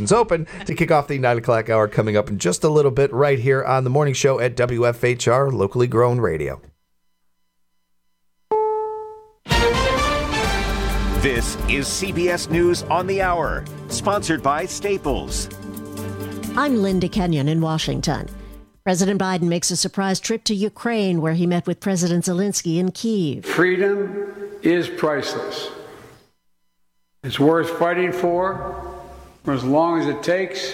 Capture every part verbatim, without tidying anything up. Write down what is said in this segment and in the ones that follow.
Nominations open to kick off the nine o'clock hour coming up in just a little bit right here on the morning show at W F H R, locally grown radio. This is C B S News on the Hour, sponsored by Staples. I'm Linda Kenyon in Washington. President Biden makes a surprise trip to Ukraine where he met with President Zelensky in Kyiv. Freedom is priceless. It's worth fighting for, for as long as it takes.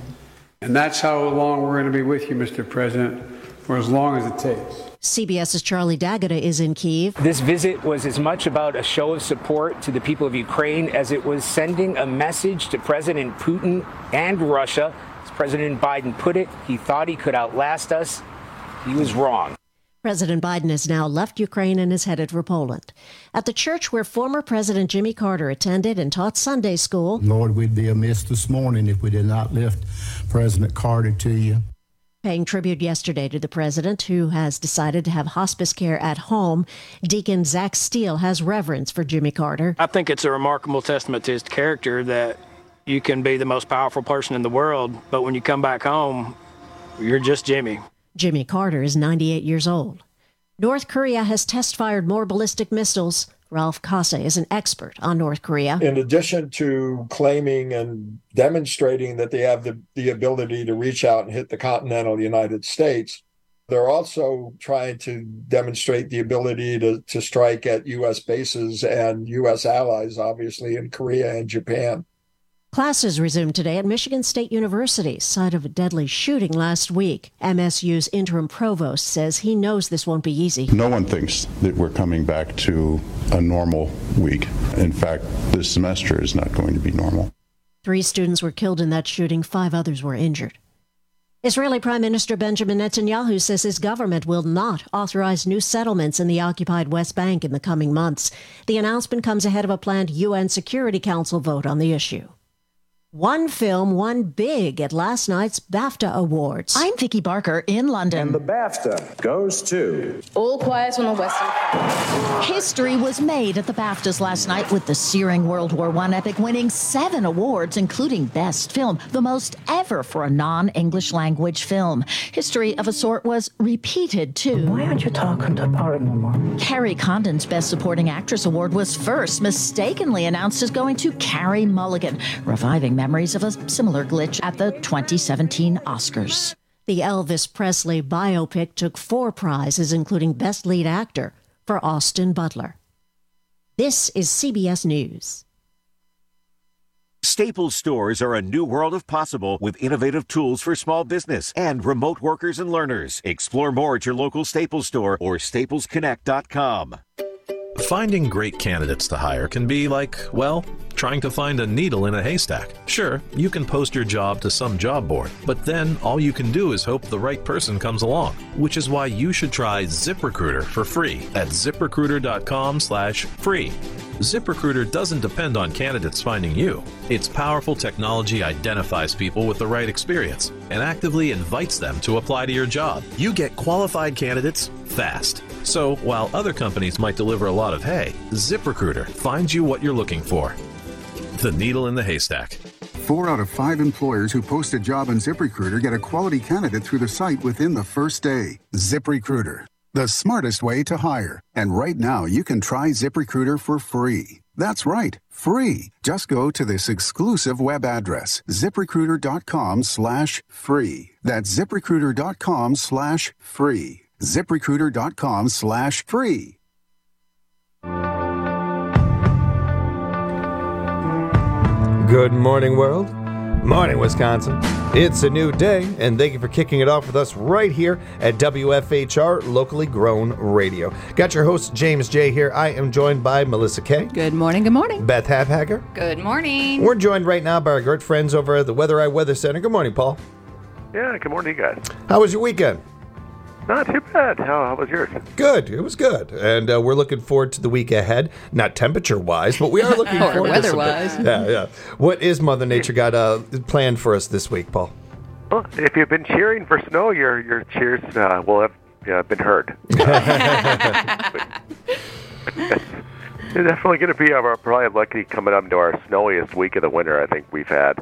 And that's how long we're going to be with you, Mister President, for as long as it takes. CBS's Charlie D'Agata is in Kyiv. This visit was as much about a show of support to the people of Ukraine as it was sending a message to President Putin and Russia. As President Biden put it, he thought he could outlast us. He was wrong. President Biden has now left Ukraine and is headed for Poland. At the church where former President Jimmy Carter attended and taught Sunday school. Lord, we'd be amiss this morning if we did not lift President Carter to you. Paying tribute yesterday to the president, who has decided to have hospice care at home, Deacon Zach Steele has reverence for Jimmy Carter. I think it's a remarkable testament to his character that you can be the most powerful person in the world, but when you come back home, you're just Jimmy. Jimmy Carter is ninety-eight years old. North Korea has test-fired more ballistic missiles. Ralph Kase is an expert on North Korea. In addition to claiming and demonstrating that they have the, the ability to reach out and hit the continental United States, they're also trying to demonstrate the ability to, to strike at U S bases and U S allies, obviously, in Korea and Japan. Classes resumed today at Michigan State University, site of a deadly shooting last week. M S U's interim provost says he knows this won't be easy. No one thinks that we're coming back to a normal week. In fact, this semester is not going to be normal. Three students were killed in that shooting. Five others were injured. Israeli Prime Minister Benjamin Netanyahu says his government will not authorize new settlements in the occupied West Bank in the coming months. The announcement comes ahead of a planned U N Security Council vote on the issue. One film won big at last night's BAFTA Awards. I'm Vicky Barker in London. And the BAFTA goes to All Quiet on the Western Front. History was made at the BAFTAs last night with the searing World War One epic winning seven awards, including Best Film, the most ever for a non-English language film. History of a sort was repeated, too. Why aren't you talking to partner more? Carrie Condon's Best Supporting Actress Award was first mistakenly announced as going to Carey Mulligan, reviving memories of a similar glitch at the twenty seventeen Oscars. The Elvis Presley biopic took four prizes, including Best Lead Actor, for Austin Butler. This is C B S News. Staples stores are a new world of possible with innovative tools for small business and remote workers and learners. Explore more at your local Staples store or staples connect dot com. Finding great candidates to hire can be like, well, trying to find a needle in a haystack. Sure, you can post your job to some job board, but then all you can do is hope the right person comes along, which is why you should try ZipRecruiter for free at zip recruiter dot com slash free. ZipRecruiter doesn't depend on candidates finding you. Its powerful technology identifies people with the right experience and actively invites them to apply to your job. You get qualified candidates fast. So while other companies might deliver a lot of hay, ZipRecruiter finds you what you're looking for. The needle in the haystack. Four out of five employers who post a job on ZipRecruiter get a quality candidate through the site within the first day. ZipRecruiter, the smartest way to hire. And right now, you can try ZipRecruiter for free. That's right, free. Just go to this exclusive web address, zip recruiter dot com slash free. That's zip recruiter dot com slash free. zip recruiter dot com slash free. Good morning, world. Morning, Wisconsin. It's a new day, and thank you for kicking it off with us right here at W F H R, locally grown radio. Got your host, James J. here. I am joined by Melissa K. Good morning, good morning. Beth Habhacker. Good morning. We're joined right now by our good friends over at the Weather Eye Weather Center. Good morning, Paul. Yeah, good morning, guys. How was your weekend? Not too bad. How, how was yours? Good. It was good. And uh, we're looking forward to the week ahead. Not temperature-wise, but we are looking or forward weather-wise. to Yeah, yeah. What is Mother Nature got uh, planned for us this week, Paul? Well, if you've been cheering for snow, your your cheers uh, will have uh, been heard. It's definitely going to be our probably lucky coming up to our snowiest week of the winter I think we've had.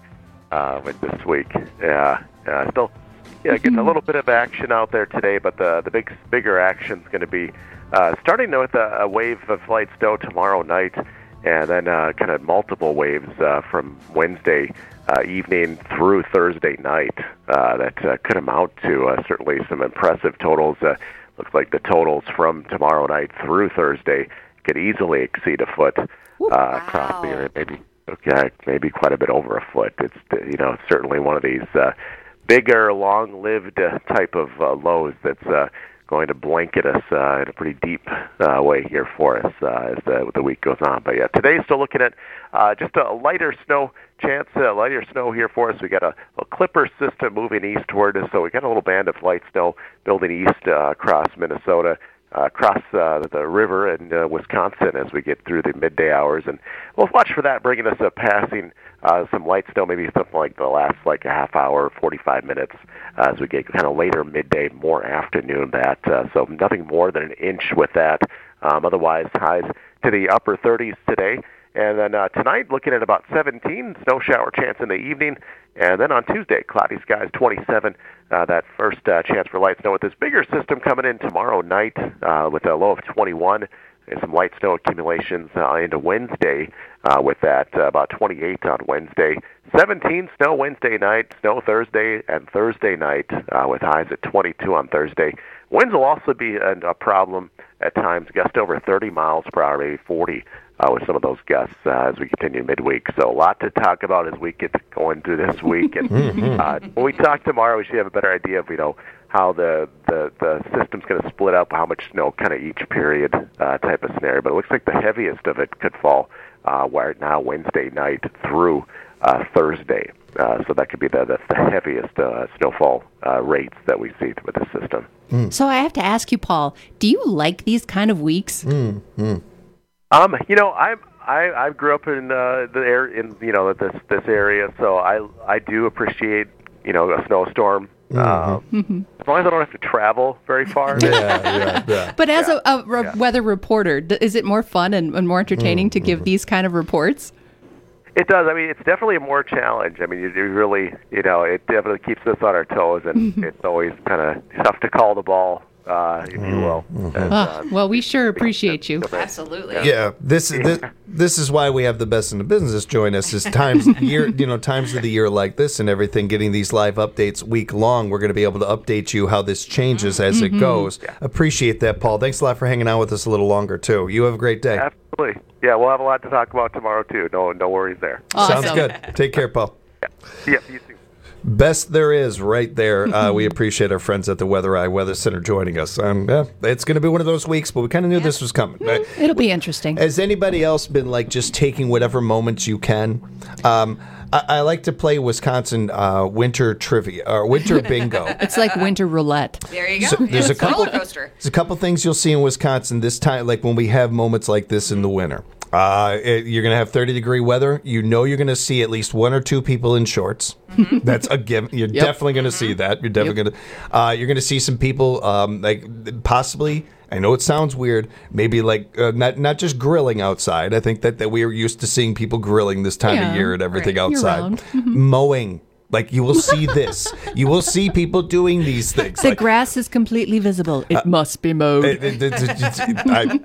uh, with this week. Yeah, uh, still yeah, getting a little bit of action out there today, but the the big bigger action is going to be uh, starting with a, a wave of light snow tomorrow night, and then uh, kind of multiple waves uh, from Wednesday uh, evening through Thursday night uh, that uh, could amount to uh, certainly some impressive totals. Uh, looks like the totals from tomorrow night through Thursday could easily exceed a foot uh, wow. across the area, maybe okay, maybe quite a bit over a foot. It's you know certainly one of these uh, bigger, long-lived uh, type of uh, lows that's uh, going to blanket us uh, in a pretty deep uh, way here for us uh, as the, the week goes on. But yeah, today still looking at uh, just a lighter snow chance, uh, lighter snow here for us. We got a, a clipper system moving eastward, so we got a little band of light snow building east uh, across Minnesota, uh, across uh, the river in uh, Wisconsin as we get through the midday hours, and we'll watch for that bringing us a passing uh, some light snow, maybe something like the last like a half hour, forty-five minutes uh, as we get kind of later midday, more afternoon. That uh, so nothing more than an inch with that. Um, otherwise, highs to the upper thirties today. And then uh, tonight, looking at about seventeen, snow shower chance in the evening. And then on Tuesday, cloudy skies, twenty-seven. Uh, that first uh, chance for light snow with this bigger system coming in tomorrow night uh, with a low of twenty-one. And some light snow accumulations uh, into Wednesday uh, with that uh, about twenty-eight on Wednesday. seventeen snow Wednesday night, snow Thursday and Thursday night uh, with highs at twenty-two on Thursday. Winds will also be a, a problem at times, gust over thirty miles per hour, maybe forty uh, with some of those gusts uh, as we continue midweek. So a lot to talk about as we get going through this week. And uh, when we talk tomorrow, we should have a better idea of, you know, how the, the, the system's going to split up, how much snow kind of each period uh, type of scenario. But it looks like the heaviest of it could fall uh, right now Wednesday night through uh, Thursday. Uh, so that could be the, the, the heaviest uh, snowfall uh, rates that we see with the system. Mm. So I have to ask you, Paul, do you like these kind of weeks? Mm. Mm. Um, you know, I'm I I grew up in uh, the air in you know this this area, so I I do appreciate you know a snowstorm. Mm-hmm. Um, Mm-hmm. As long as I don't have to travel very far. yeah, yeah, yeah. But as yeah. a, a re- yeah. weather reporter, d- is it more fun and, and more entertaining mm-hmm. to give these kind of reports? It does. I mean, it's definitely a more challenge. I mean, you, you really, you know, it definitely keeps us on our toes, and Mm-hmm. it's always kind of tough to call the ball, uh, if you will. Mm-hmm. And, Oh, uh, well, we sure appreciate you. Absolutely. Yeah, this this this is why we have the best in the business join us. Is times year you know times of the year like this and everything. Getting these live updates week long, we're going to be able to update you how this changes as Mm-hmm. it goes. Appreciate that, Paul. Thanks a lot for hanging out with us a little longer too. You have a great day. Absolutely. Yeah, we'll have a lot to talk about tomorrow too. No, no worries there. Awesome. Sounds good. Take care, Paul. Yeah, yeah you too. Best there is right there. Uh, we appreciate our friends at the Weather Eye Weather Center joining us. Um, yeah, it's going to be one of those weeks, but we kind of knew yeah. this was coming. Right? It'll be interesting. Has anybody else been like just taking whatever moments you can? Um, I, I like to play Wisconsin uh, winter trivia or winter bingo. It's like winter roulette. There you go. So there's yeah, a couple. roller coaster. There's a couple things you'll see in Wisconsin this time, like when we have moments like this in the winter. Uh, it, you're going to have thirty degree weather. You know you're going to see at least one or two people in shorts. Mm-hmm. That's a given. You're yep. definitely going to mm-hmm. see that. You're definitely yep. going to. Uh, you're going to see some people, um, like possibly. I know it sounds weird. Maybe like uh, not not just grilling outside. I think that, that we are used to seeing people grilling this time yeah, of year and everything right. outside. Mm-hmm. Mowing. Like, you will see this. You will see people doing these things. The like, grass is completely visible. It uh, must be mowed. It, it, it, it, it,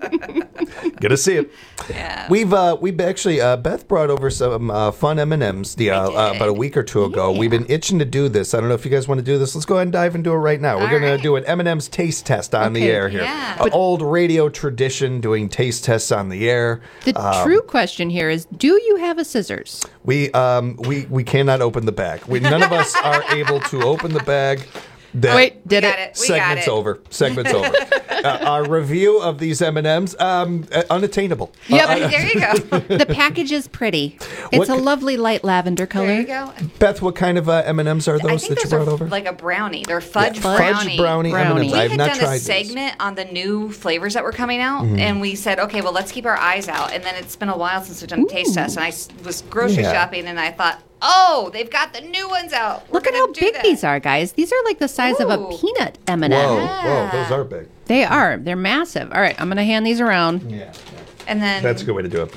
I'm gonna see it. Yeah. We've uh, we've actually uh, Beth brought over some uh, fun M and M's the uh, uh, about a week or two ago. Yeah. We've been itching to do this. I don't know if you guys want to do this. Let's go ahead and dive into it right now. We're All gonna right. do an M and M's taste test on okay. the air here. Yeah. An old radio tradition, doing taste tests on the air. The um, true question here is: do you have a scissors? We um we we cannot open the bag. We none of us are able to open the bag. That Wait, did it? it? We Segment's got it. over. Segment's over. Uh, our review of these M and M's, um, uh, unattainable. Yep. Uh, there you go. The package is pretty. It's What- a lovely light lavender color. There you go. Beth, what kind of uh, M and M's are I those think that you those brought are over? like a brownie. They're fudge Yeah, brownie. Fudge brownie, M and M's. We I have had not done tried a these. segment on the new flavors that were coming out, Mhm. and we said, okay, well, let's keep our eyes out. And then it's been a while since we've done a taste test, and I s- was grocery Yeah. shopping, and I thought, oh, they've got the new ones out. We're Look at gonna how do big that. these are, guys. These are like the size of a Ooh. peanut M and M. Whoa, Yeah. whoa, those are big. They are. They're massive. All right, I'm going to hand these around. Yeah, And then that's a good way to do it.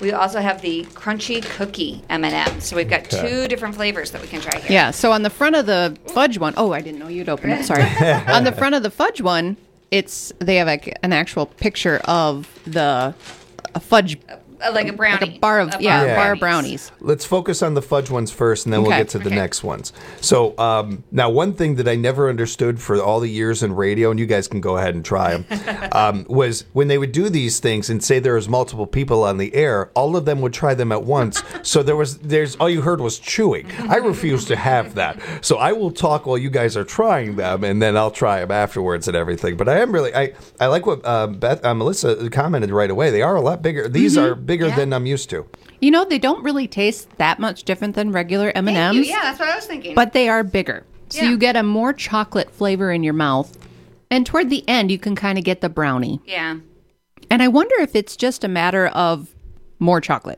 We also have the crunchy cookie M and M's. So we've got Okay. two different flavors that we can try here. Yeah, so on the front of the fudge one, oh, I didn't know you'd open it. Sorry. On the front of the fudge one, it's they have like an actual picture of the a fudge, Uh, like a brownie. like a bar of A yeah, bar a of bar of brownies. brownies. Let's focus on the fudge ones first, and then we'll Okay. get to the Okay. next ones. So um, now, one thing that I never understood for all the years in radio, and you guys can go ahead and try them, um, was when they would do these things and say there was multiple people on the air, all of them would try them at once. So there was, there's all you heard was chewing. I refuse to have that. So I will talk while you guys are trying them, and then I'll try them afterwards and everything. But I am really, I, I like what uh, Beth, uh, Melissa commented right away. They are a lot bigger. These Mhm. are bigger Yeah. than I'm used to. You know, they don't really taste that much different than regular M and Thank you. M's. Yeah, that's what I was thinking. But they are bigger. So Yeah. you get a more chocolate flavor in your mouth. And toward the end, you can kind of get the brownie. yeah. And I wonder if it's just a matter of more chocolate.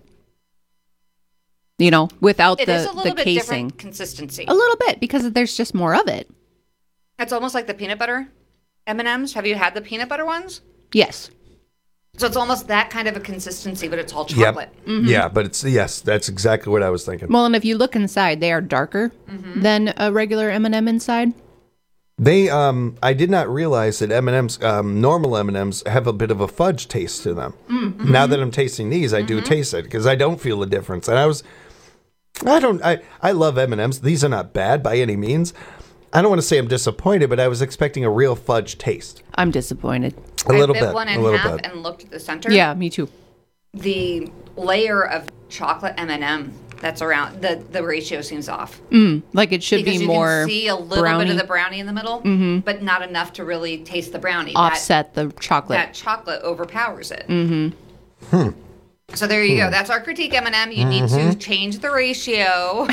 You know, without It the, is a little the bit casing. different consistency. A little bit, because there's just more of it. It's almost like the peanut butter M and M's. Have you had the peanut butter ones? Yes. So it's almost that kind of a consistency, but it's all Yep. chocolate. Yeah, but it's yes, that's exactly what I was thinking. Well, and if you look inside, they are darker than a regular M and M inside. They, um, I did not realize that M and M's, um, normal M and M's, have a bit of a fudge taste to them. Mm-hmm. Now that I'm tasting these, I do taste it because I don't feel the difference. And I was, I don't, I, I love M and M's. These are not bad by any means. I don't want to say I'm disappointed, but I was expecting a real fudge taste. I'm disappointed. A little I bit bit, one a in little half bit. and looked at the center. Yeah, me too. The layer of chocolate M and M that's around the the ratio seems off. Mm, like it should because be you more can see a little brownie. bit of the brownie in the middle, Mhm. but not enough to really taste the brownie. Offset the That, chocolate. that chocolate overpowers it. Mm-hmm. Hmm. So there you Hmm. go. That's our critique, M and M. You need to Mhm. change the ratio.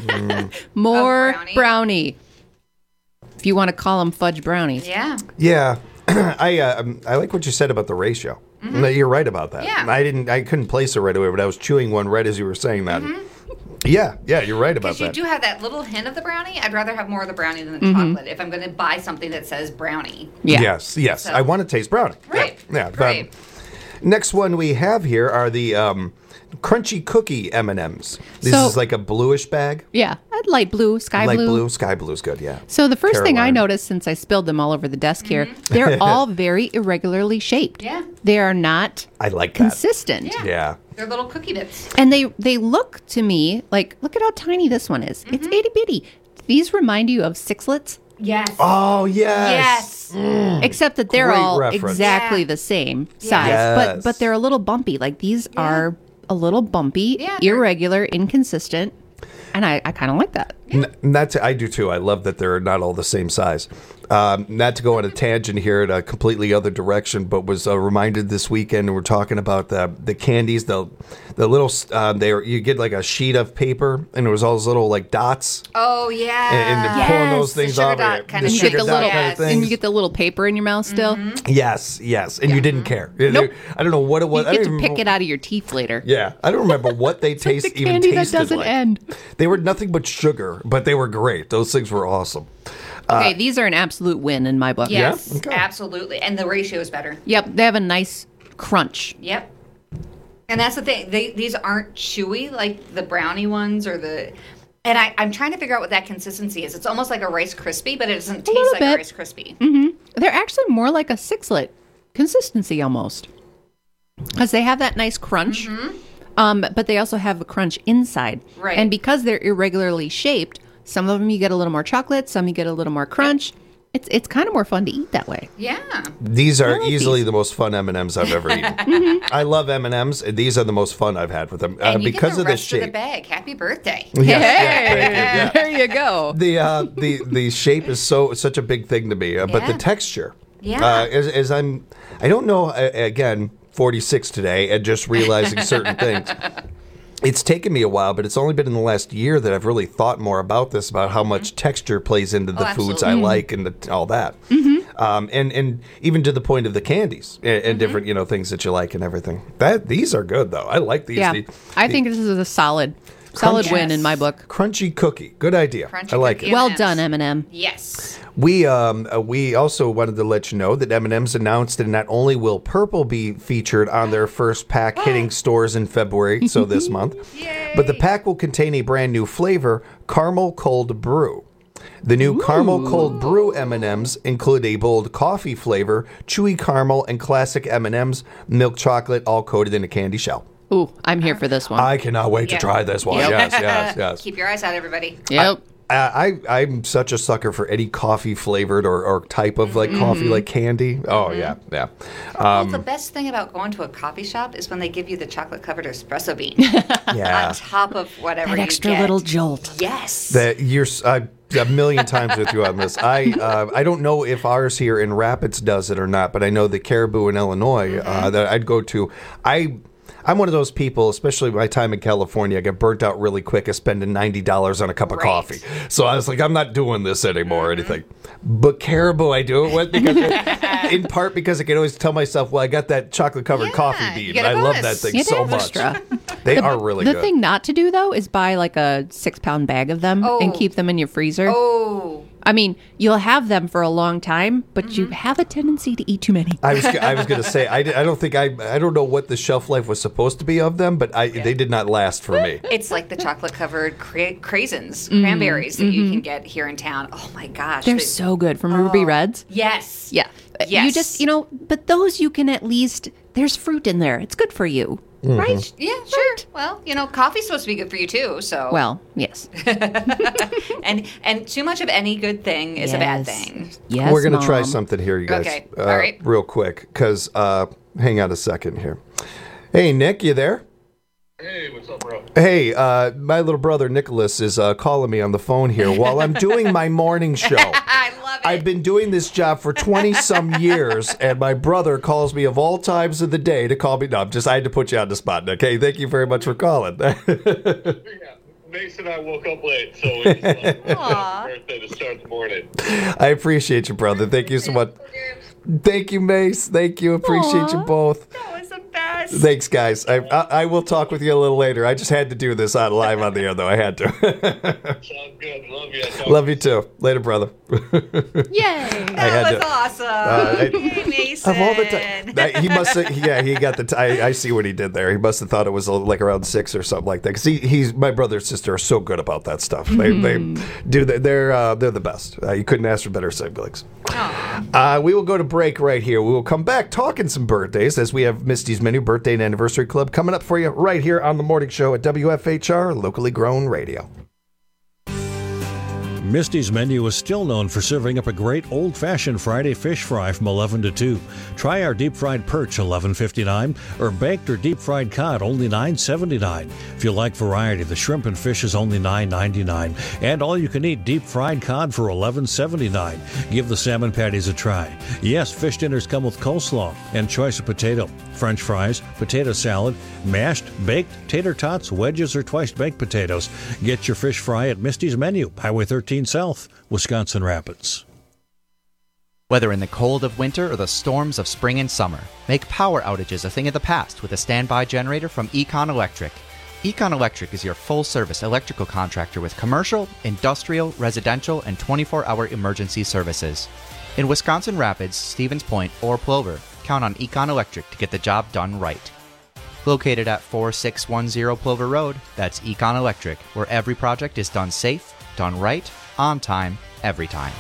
More brownie. brownie. If you want to call them fudge brownies. Yeah. Yeah, I, uh, um, I like what you said about the ratio. No, you're right about that. Yeah. I didn't, I couldn't place it right away, but I was chewing one right as you were saying that. Yeah, yeah, you're right about Because you that. do have that little hint of the brownie. I'd rather have more of the brownie than the Mhm. chocolate if I'm going to buy something that says brownie. Yes, yes. So- I want to taste brownie. Right. Yeah. yeah. Right. Um, next one we have here are the um, crunchy cookie M and M's. This So- is like a bluish bag. Yeah, a light blue, sky Light blue. blue. Sky blue's good. Yeah. So the first thing I Caroline. noticed since I spilled them all over the desk here, they're all very irregularly shaped. Yeah. They are not I like that. consistent. Yeah. Yeah. They're little cookie bits. And they they look to me like, look at how tiny this one is. It's itty bitty. These remind you of sixlets, Yes. Oh yes. Yes. Mm. except that they're Great all reference. exactly Yeah. the same Yeah. size, Yes. but but they're a little bumpy. Like these are a little bumpy, Yeah, they're- irregular, inconsistent, and I, I kind of like that. N- Not to, I do too. I love that they're not all the same size. Um, not to go on a tangent here in a completely other direction, but was uh, reminded this weekend. We're talking about the the candies, the the little. Uh, they were, you get like a sheet of paper, and there was all those little like dots, Oh, yeah. and, and pulling those things the sugar off. dot and kind the of And you sugar get the dot little kind of and things. you get the little paper in your mouth still. yes, yes, and you didn't care. Nope. I don't know what it was. You I get don't to even pick it out of your teeth later. Yeah, I don't remember what they It's like taste the even candy that tasted doesn't like. end. They were nothing but sugar, but they were great. Those things were awesome. Okay, Uh, these are an absolute win in my book. Yes, Yeah? Okay. absolutely. And the ratio is better. Yep, they have a nice crunch. Yep. And that's the thing. They, these aren't chewy like the brownie ones or the. And I, I'm trying to figure out what that consistency is. It's almost like a Rice Krispie, but it doesn't taste little like a bit. Rice Krispie. hmm They're actually more like a sixlet consistency almost, because they have that nice crunch. Um, but they also have a crunch inside, Right. And because they're irregularly shaped, some of them you get a little more chocolate, some you get a little more crunch. It's it's kind of more fun to eat that way. Yeah. These are I like easily these. the most fun M and M's I've ever eaten. I love M and M's. These are the most fun I've had with them uh, And you because get the of the rest of the shape. bag. Happy birthday. Yes, yes, thank you, yeah. There you go. The uh, the the shape is so such a big thing to me, uh, but the Yeah. texture. Yeah. Uh, as, as I'm, I don't know. Uh, again, forty-six today, and just realizing certain things. It's taken me a while, but it's only been in the last year that I've really thought more about this, about how much texture plays into the Oh, foods I absolutely. like and the, all that. Um, and and even to the point of the candies and, and different you know things that you like and everything. That these are good though. I like these. Yeah, The- I the- think this is a solid Solid Crunchy- win in my book. Crunchy cookie. Good idea. Crunchy I like cookie it. Well M and M's. done, M and M. Yes. We um uh, we also wanted to let you know that M and M's announced that not only will purple be featured on their first pack hitting stores in February, so this month, but the pack will contain a brand new flavor, caramel cold brew. The new Ooh. Caramel Cold Brew M and M's include a bold coffee flavor, chewy caramel, and classic M and M's milk chocolate, all coated in a candy shell. Ooh, I'm here for this one. I cannot wait Yep. to try this one. Yep. Yes, yes, yes. Keep your eyes out, everybody. Yep. I, I, I'm such a sucker for any coffee flavored or, or type of like coffee, like candy. Oh, yeah, yeah. Well, Um, the best thing about going to a coffee shop is when they give you the chocolate covered espresso bean yeah. on top of whatever That you extra get. little jolt. Yes. That you're s- I, a million times with you on this. I uh, I don't know if ours here in Rapids does it or not, but I know that Caribou in Illinois uh, that I'd go to. I I'm one of those people, especially my time in California, I get burnt out really quick of spending ninety dollars on a cup of Right. coffee. So I was like, I'm not doing this anymore or anything. But Caribou, I do it with because it, in part because I can always tell myself, well, I got that chocolate covered Yeah, coffee you bean. get a I love that bonus. thing It so is much. extra. They The- are really the good. thing not to do, though, is buy like a six pound bag of them Oh. and keep them in your freezer. Oh. I mean, you'll have them for a long time, but you have a tendency to eat too many. I was I was going to say I, di- I don't think I I don't know what the shelf life was supposed to be of them, but I they did not last for me. It's like the chocolate covered cra- craisins, cranberries that you can get here in town. Oh my gosh. They're They- so good from Ruby Reds. Yes. Yeah. Yes. You just, you know, but those you can at least, there's fruit in there. It's good for you. Right? Yeah, sure. Well, you know, coffee's supposed to be good for you too, so. Well, yes. and and too much of any good thing is a bad Yes. thing. Yes, We're going to try Mom. something here, you guys. Okay, Uh, all right. Real quick, because uh, hang on a second here. Hey, Nick, you there? Hey, what's up, bro? Hey, uh, my little brother Nicholas is uh, calling me on the phone here while I'm doing my morning show. I love it. I've been doing this job for twenty some years, and my brother calls me of all times of the day to call me. No, I'm just I had to put you on the spot. Okay, thank you very much for calling. Yeah, Mason and I woke up late, so we just wanted to happy birthday to start the morning. I appreciate you, brother. Thank you so much. Thank you, Mace. Thank you. Appreciate you both. That was the best. Thanks, guys. I, I I will talk with you a little later. I just had to do this on live on the air, though. I had to. Sounds good. Love you. Talk Love you too. Later, brother. Yay. I had That was to- awesome. Uh, I- Yay, Mason. Of all the time, he must have. Yeah, he got the. T- I, I see what he did there. He must have thought it was uh, like around six or something like that. Because he, he's my brother and sister are so good about that stuff. They, Mm-hmm. they do. They're they're, uh, they're the best. Uh, you couldn't ask for better siblings. Uh, we will go to break right here. We will come back talking some birthdays as we have Misty's Menu Birthday and Anniversary Club coming up for you right here on the morning show at W F H R, locally grown radio. Misty's Menu is still known for serving up a great old-fashioned Friday fish fry from eleven to two. Try our deep-fried perch, eleven fifty-nine, or baked or deep-fried cod, only nine seventy-nine. If you like variety, the shrimp and fish is only nine ninety-nine, and all-you-can-eat deep-fried cod for eleven seventy-nine. Give the salmon patties a try. Yes, fish dinners come with coleslaw and choice of potato, French fries, potato salad, mashed, baked, tater tots, wedges, or twice-baked potatoes. Get your fish fry at Misty's Menu, Highway thirteen South, Wisconsin Rapids. Whether in the cold of winter or the storms of spring and summer, make power outages a thing of the past with a standby generator from Econ Electric. Econ Electric is your full-service electrical contractor with commercial, industrial, residential, and twenty-four hour emergency services. In Wisconsin Rapids, Stevens Point, or Plover, count on Econ Electric to get the job done right. Located at four six one zero Plover Road, that's Econ Electric, where every project is done safe, done right, on time, every time.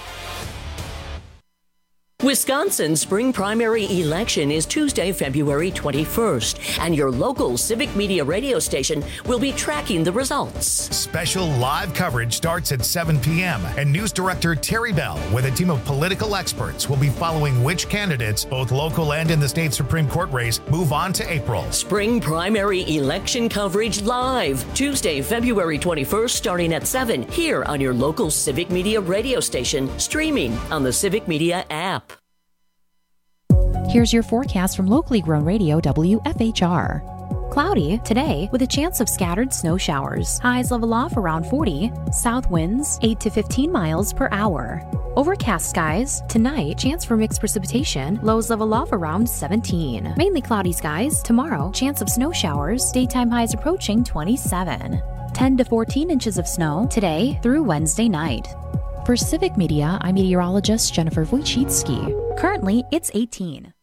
Wisconsin's spring primary election is Tuesday, February twenty-first, and your local civic media radio station will be tracking the results. Special live coverage starts at seven p.m., and News Director Terry Bell, with a team of political experts, will be following which candidates, both local and in the state Supreme Court race, move on to April. Spring primary election coverage live, Tuesday, February twenty-first, starting at seven, here on your local civic media radio station, streaming on the Civic Media app. Here's your forecast from locally grown radio W F H R. Cloudy today with a chance of scattered snow showers. Highs level off around forty. South winds eight to fifteen miles per hour. Overcast skies tonight. Chance for mixed precipitation. Lows level off around seventeen. Mainly cloudy skies tomorrow. Chance of snow showers. Daytime highs approaching twenty-seven. ten to fourteen inches of snow today through Wednesday night. For Civic Media, I'm meteorologist Jennifer Wojcicki. Currently, it's eighteen.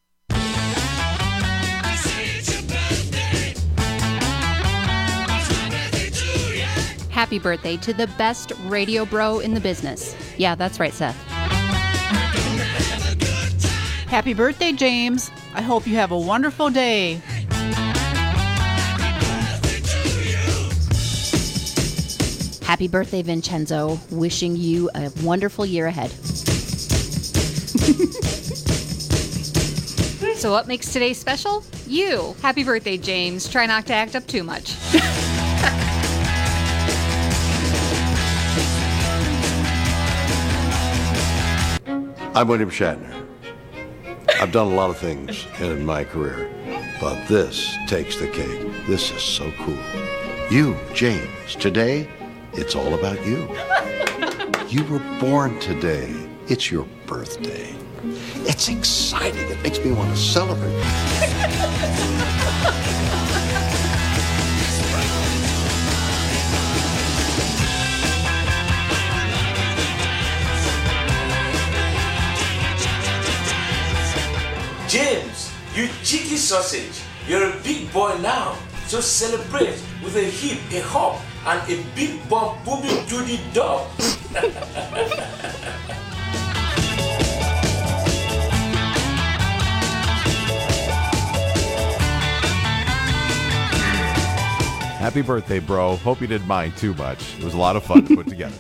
Happy birthday to the best radio bro in the business. Yeah, that's right, Seth. Happy birthday, James. I hope you have a wonderful day. Happy birthday, Vincenzo. Wishing you a wonderful year ahead. So what makes today special? You. Happy birthday, James. Try not to act up too much. I'm William Shatner. I've done a lot of things in my career, but this takes the cake. This is so cool. You, James, today, it's all about you. You were born today. It's your birthday. It's exciting. It makes me want to celebrate. James, you cheeky sausage, you're a big boy now, so celebrate with a hip, a hop, and a big bump booming to the dog. Happy birthday, bro. Hope you didn't mind too much. It was a lot of fun to put together.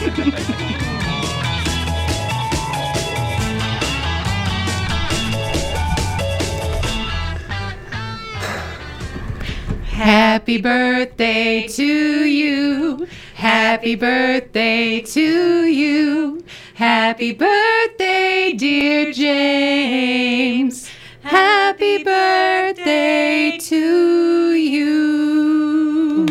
Happy birthday to you. Happy birthday to you. Happy birthday, dear James. Happy birthday to you.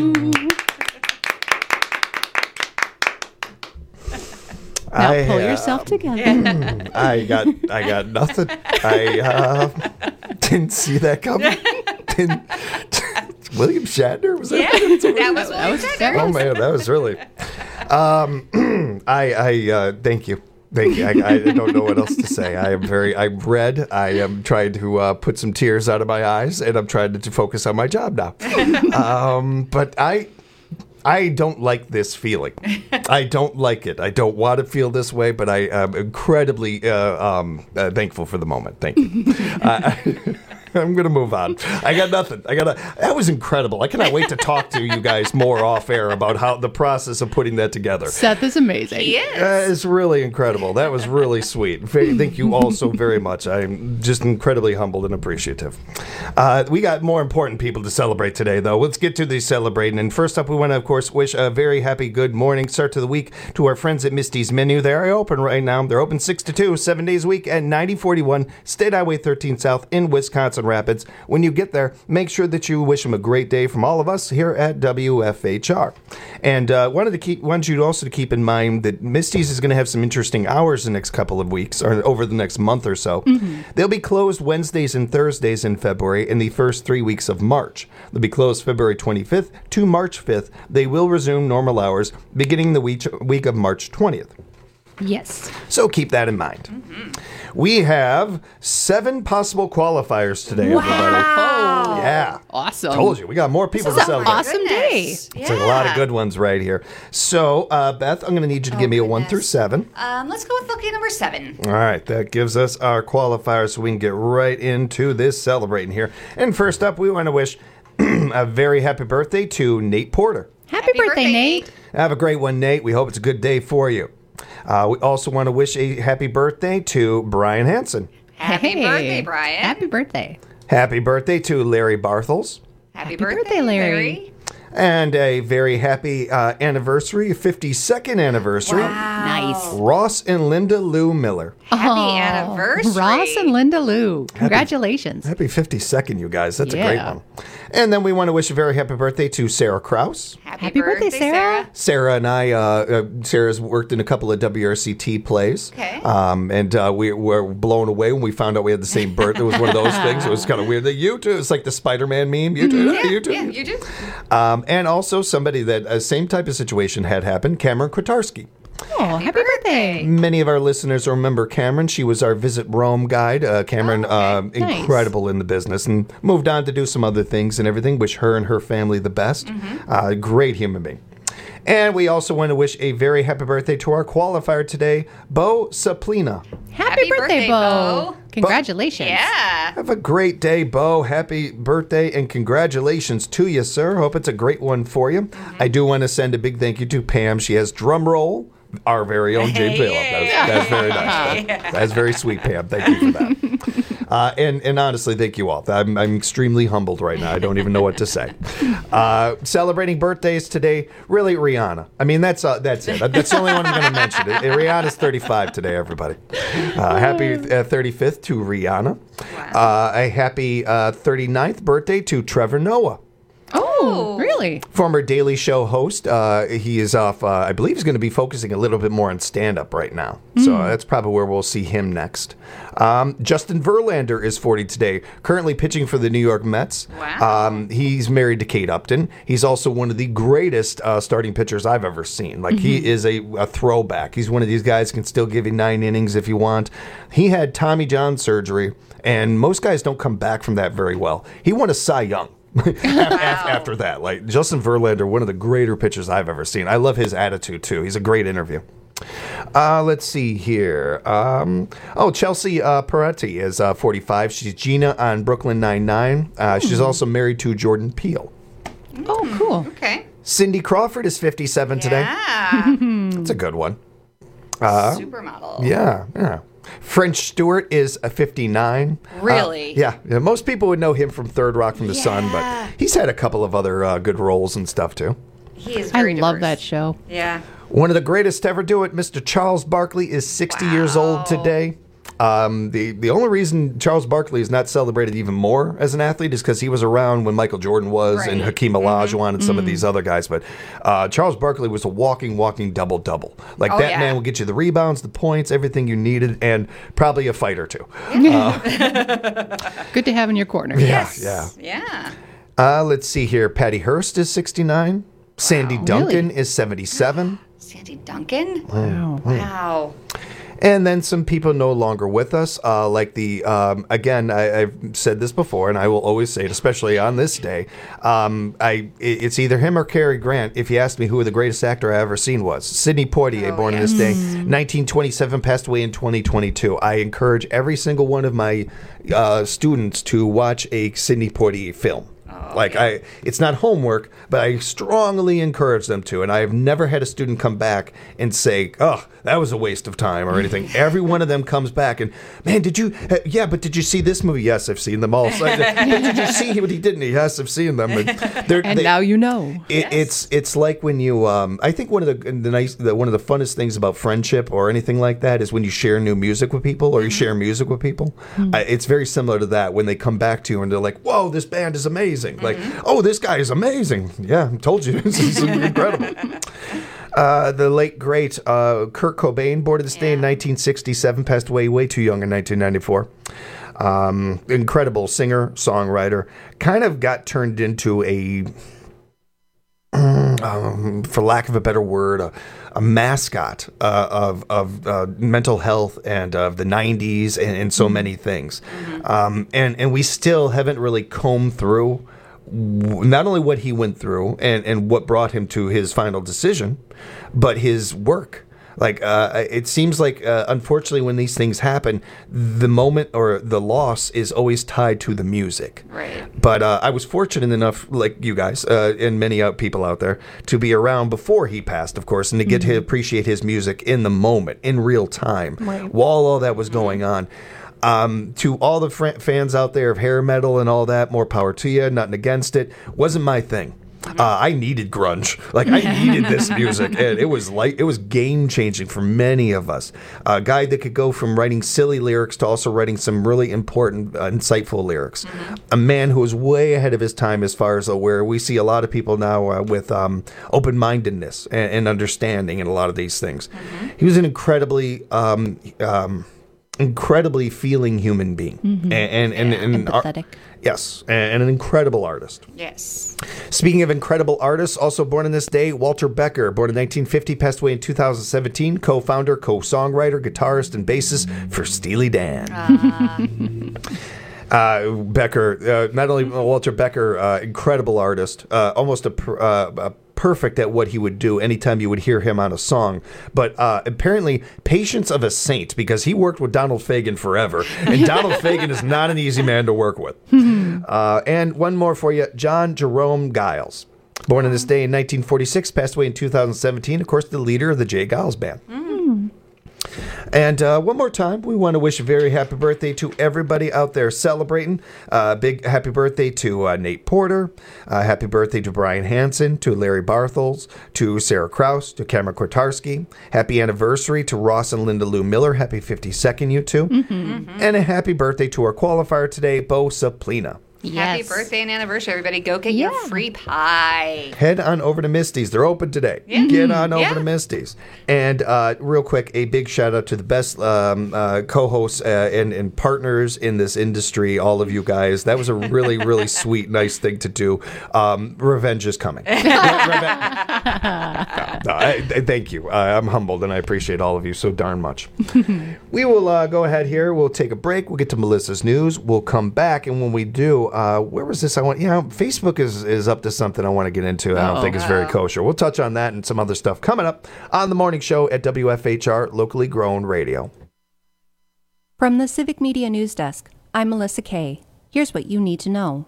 Now I, pull uh, yourself together. I got I got nothing. I uh, didn't see that coming. Didn't, William Shatner? Was that? Yeah, that was William Shatner. Oh man, that was really. Um, I I uh, thank you. Thank you. I, I don't know what else to say. I am very. I'm red. I am trying to uh, put some tears out of my eyes, and I'm trying to, to focus on my job now. Um, but I. I don't like this feeling. I don't like it. I don't want to feel this way, but I am incredibly uh, um, uh, thankful for the moment. Thank you. uh, I, I'm going to move on. I got nothing. I got a, that was incredible. I cannot wait to talk to you guys more off air about how the process of putting that together. Seth is amazing. He is. Uh, it's really incredible. That was really sweet. Thank you all so very much. I'm just incredibly humbled and appreciative. Uh, we got more important people to celebrate today, though. Let's get to the celebrating. And first up, we want to, of course, wish a very happy good morning start to the week to our friends at Misty's Menu. They're open right now. They're open six to two, seven days a week at ninety forty-one State Highway thirteen South in Wisconsin Rapids. When you get there, make sure that you wish them a great day from all of us here at W F H R. And uh, wanted to keep wanted you also to keep in mind that Misty's is going to have some interesting hours the next couple of weeks, or over the next month or so. Mm-hmm. They'll be closed Wednesdays and Thursdays in February in the first three weeks of March. They'll be closed February twenty-fifth to March fifth. They will resume normal hours beginning the week, week of March twentieth. Yes. So keep that in mind. Mm-hmm. We have seven possible qualifiers today, wow. everybody. Yeah. Awesome. Told you. We got more people this to is an celebrate. Awesome day. It's yeah. like a lot of good ones right here. So, uh, Beth, I'm going to need you to oh, give me a goodness. one through seven. Um, let's go with lucky number seven. All right. That gives us our qualifiers so we can get right into this celebrating here. And first up, we want to wish a very happy birthday to Nate Porter. Happy, happy birthday, birthday, Nate. Have a great one, Nate. We hope it's a good day for you. Uh, we also want to wish a happy birthday to Brian Hansen. Happy hey. birthday, Brian. Happy birthday. Happy birthday to Larry Barthels. Happy, happy birthday, birthday, Larry. Larry. And a very happy uh, anniversary, fifty-second anniversary. Wow. Nice. Ross and Linda Lou Miller. Happy oh, anniversary. Ross and Linda Lou. Congratulations. Happy, happy fifty-second, you guys. That's yeah. a great one. And then we want to wish a very happy birthday to Sarah Krause. Happy, happy birthday, birthday, Sarah. Sarah. Sarah and I, uh, uh, Sarah's worked in a couple of W R C T plays. Okay. Um, and uh, we were blown away when we found out we had the same birthday. It was one of those things. It was kind of weird. That you too. It's like the Spider-Man meme. You too. Yeah, you too. Yeah, you do. Um, Um, and also somebody that uh, same type of situation had happened, Cameron Kwiatkowski. Oh, happy birthday. Many of our listeners remember Cameron. She was our Visit Rome guide. Uh, Cameron, Oh, okay. uh, Nice. incredible in the business and moved on to do some other things and everything. Wish her and her family the best. Mm-hmm. Uh, great human being. And we also want to wish a very happy birthday to our qualifier today, Bo Saplina. Happy, Happy birthday, birthday, Bo. Bo. Congratulations. Yeah. Have a great day, Bo. Happy birthday and congratulations to you, sir. Hope it's a great one for you. I do want to send a big thank you to Pam. She has drum roll. Our very own Jay Phillip. That's, that's very nice. That- that's very sweet, Pam. Thank you for that. Uh, and, and honestly, thank you all. I'm, I'm extremely humbled right now. I don't even know what to say. Uh, celebrating birthdays today, really Rihanna. I mean, that's uh, that's it. That's the only one I'm going to mention. Uh, Rihanna's thirty-five today, everybody. Uh, happy uh, thirty-fifth to Rihanna. Uh, a happy uh, thirty-ninth birthday to Trevor Noah. Oh, really? Former Daily Show host. Uh, he is off, uh, I believe he's going to be focusing a little bit more on stand-up right now. So Mm. that's probably where we'll see him next. Um, Justin Verlander is forty today, currently pitching for the New York Mets. Wow. Um, he's married to Kate Upton. He's also one of the greatest uh, starting pitchers I've ever seen. Like, he is a, a throwback. He's one of these guys who can still give you nine innings if you want. He had Tommy John surgery, and most guys don't come back from that very well. He won a Cy Young. After that, like Justin Verlander, one of the greater pitchers I've ever seen. I love his attitude too. He's a great interview. Uh, let's see here. Um, oh, Chelsea uh, Peretti is uh, forty-five. She's Gina on Brooklyn Nine-Nine. Uh, she's also married to Jordan Peele. Oh, cool. Okay. Cindy Crawford is fifty-seven today. Yeah. That's a good one. Uh, Supermodel. Yeah, yeah. French Stewart is a fifty-nine. Really? Uh, yeah, yeah. Most people would know him from Third Rock from the Sun, Yeah. but he's had a couple of other uh, good roles and stuff too. He is I very love diverse. that show. Yeah. One of the greatest to ever do it, Mister Charles Barkley, is sixty years old today. Um, the the only reason Charles Barkley is not celebrated even more as an athlete is because he was around when Michael Jordan was and Right. Hakeem Olajuwon and some of these other guys. But uh, Charles Barkley was a walking, walking double double. Like Oh, that yeah. man would get you the rebounds, the points, everything you needed, and probably a fight or two. Uh, Good to have in your corner. yeah, yeah. Yeah. Uh, let's see here. Patty Hearst is sixty-nine. Sandy Duncan Really? is seventy-seven. Sandy Duncan? Wow. Wow. And then some people no longer with us, uh, like the, um, again, I, I've said this before, and I will always say it, especially on this day. Um, I, it- it's either him or Cary Grant. If you ask me who the greatest actor I ever seen was, Sidney Poitier, born on this day, nineteen twenty-seven, passed away in twenty twenty-two. I encourage every single one of my uh, students to watch a Sidney Poitier film. Like I, it's not homework, but I strongly encourage them to. And I have never had a student come back and say, "Oh, that was a waste of time" or anything. Every one of them comes back and, "Man, did you? Uh, yeah, but did you see this movie? Yes, I've seen them all. So, but did you see what he did? Yes, I've seen them." And, they're- And they- now you know. it, It's it's like when you um I think one of the the nice the, one of the funnest things about friendship or anything like that is when you share new music with people or you share music with people. Uh, it's very similar to that when they come back to you and they're like, "Whoa, this band is amazing!" Like, "Oh, this guy is amazing." Yeah, I told you, this is incredible. Uh, the late great uh, Kurt Cobain, born this day in nineteen sixty-seven, passed away way too young in nineteen ninety-four. Um, incredible singer, songwriter, kind of got turned into a, um, for lack of a better word, a, a mascot uh, of of uh, mental health and of the nineties and, and so many things. Um, and and we still haven't really combed through w- not only what he went through and, and what brought him to his final decision, but his work. Like, uh, it seems like, uh, unfortunately, when these things happen, the moment or the loss is always tied to the music. Right. But uh, I was fortunate enough, like you guys uh, and many uh, people out there, to be around before he passed, of course, and to get to appreciate his music in the moment, in real time, Right. while all that was going on. Um, to all the fr- fans out there of hair metal and all that, more power to you, nothing against it. Wasn't my thing. Uh, I needed grunge. Like, I needed this music, and it was like it was game changing for many of us. A guy that could go from writing silly lyrics to also writing some really important, uh, insightful lyrics. A man who was way ahead of his time as far as uh, where we see a lot of people now uh, with um, open mindedness and, and understanding in a lot of these things. He was an incredibly um, um, incredibly feeling human being. Mhm. And, and, and, Yeah, and ar- empathetic. yes, and, and an incredible artist. Yes. Speaking of incredible artists, also born on this day, Walter Becker, born in nineteen fifty, passed away in two thousand seventeen, co-founder, co-songwriter, guitarist, and bassist for Steely Dan. Uh, Becker, uh, not only Walter Becker, uh, incredible artist, uh, almost a, per- uh, a perfect at what he would do anytime you would hear him on a song, but uh, apparently patience of a saint, because he worked with Donald Fagen forever, and Donald Fagen is not an easy man to work with. uh, and one more for you, John Jerome Giles, born on this day in nineteen forty-six, passed away in two thousand seventeen, of course, the leader of the Jay Giles Band. And uh, one more time, we want to wish a very happy birthday to everybody out there celebrating. Uh, big happy birthday to uh, Nate Porter. Uh, happy birthday to Brian Hansen, to Larry Bartholz, to Sarah Krause, to Cameron Kwiatkowski. Happy anniversary to Ross and Linda Lou Miller. Happy fifty-second, you two. Mm-hmm. And a happy birthday to our qualifier today, Bo Saplina. Happy birthday and anniversary, everybody. Go get your free pie. Head on over to Misty's. They're open today. Yeah. Get on over Yeah. to Misty's. And uh, real quick, a big shout out to the best um, uh, co-hosts uh, and, and partners in this industry, all of you guys. That was a really, really sweet, nice thing to do. Um, revenge is coming. No, I, I- thank you. Uh, I'm humbled, and I appreciate all of you so darn much. We will uh, go ahead here. We'll take a break. We'll get to Melissa's news. We'll come back, and when we do, uh, where was this? I want, you know, Facebook is, is up to something I want to get into. I don't Uh-oh. think it's very Uh-oh. kosher. We'll touch on that and some other stuff coming up on the morning show at W F H R, locally grown radio. From the Civic Media News Desk, I'm Melissa Kay. Here's what you need to know.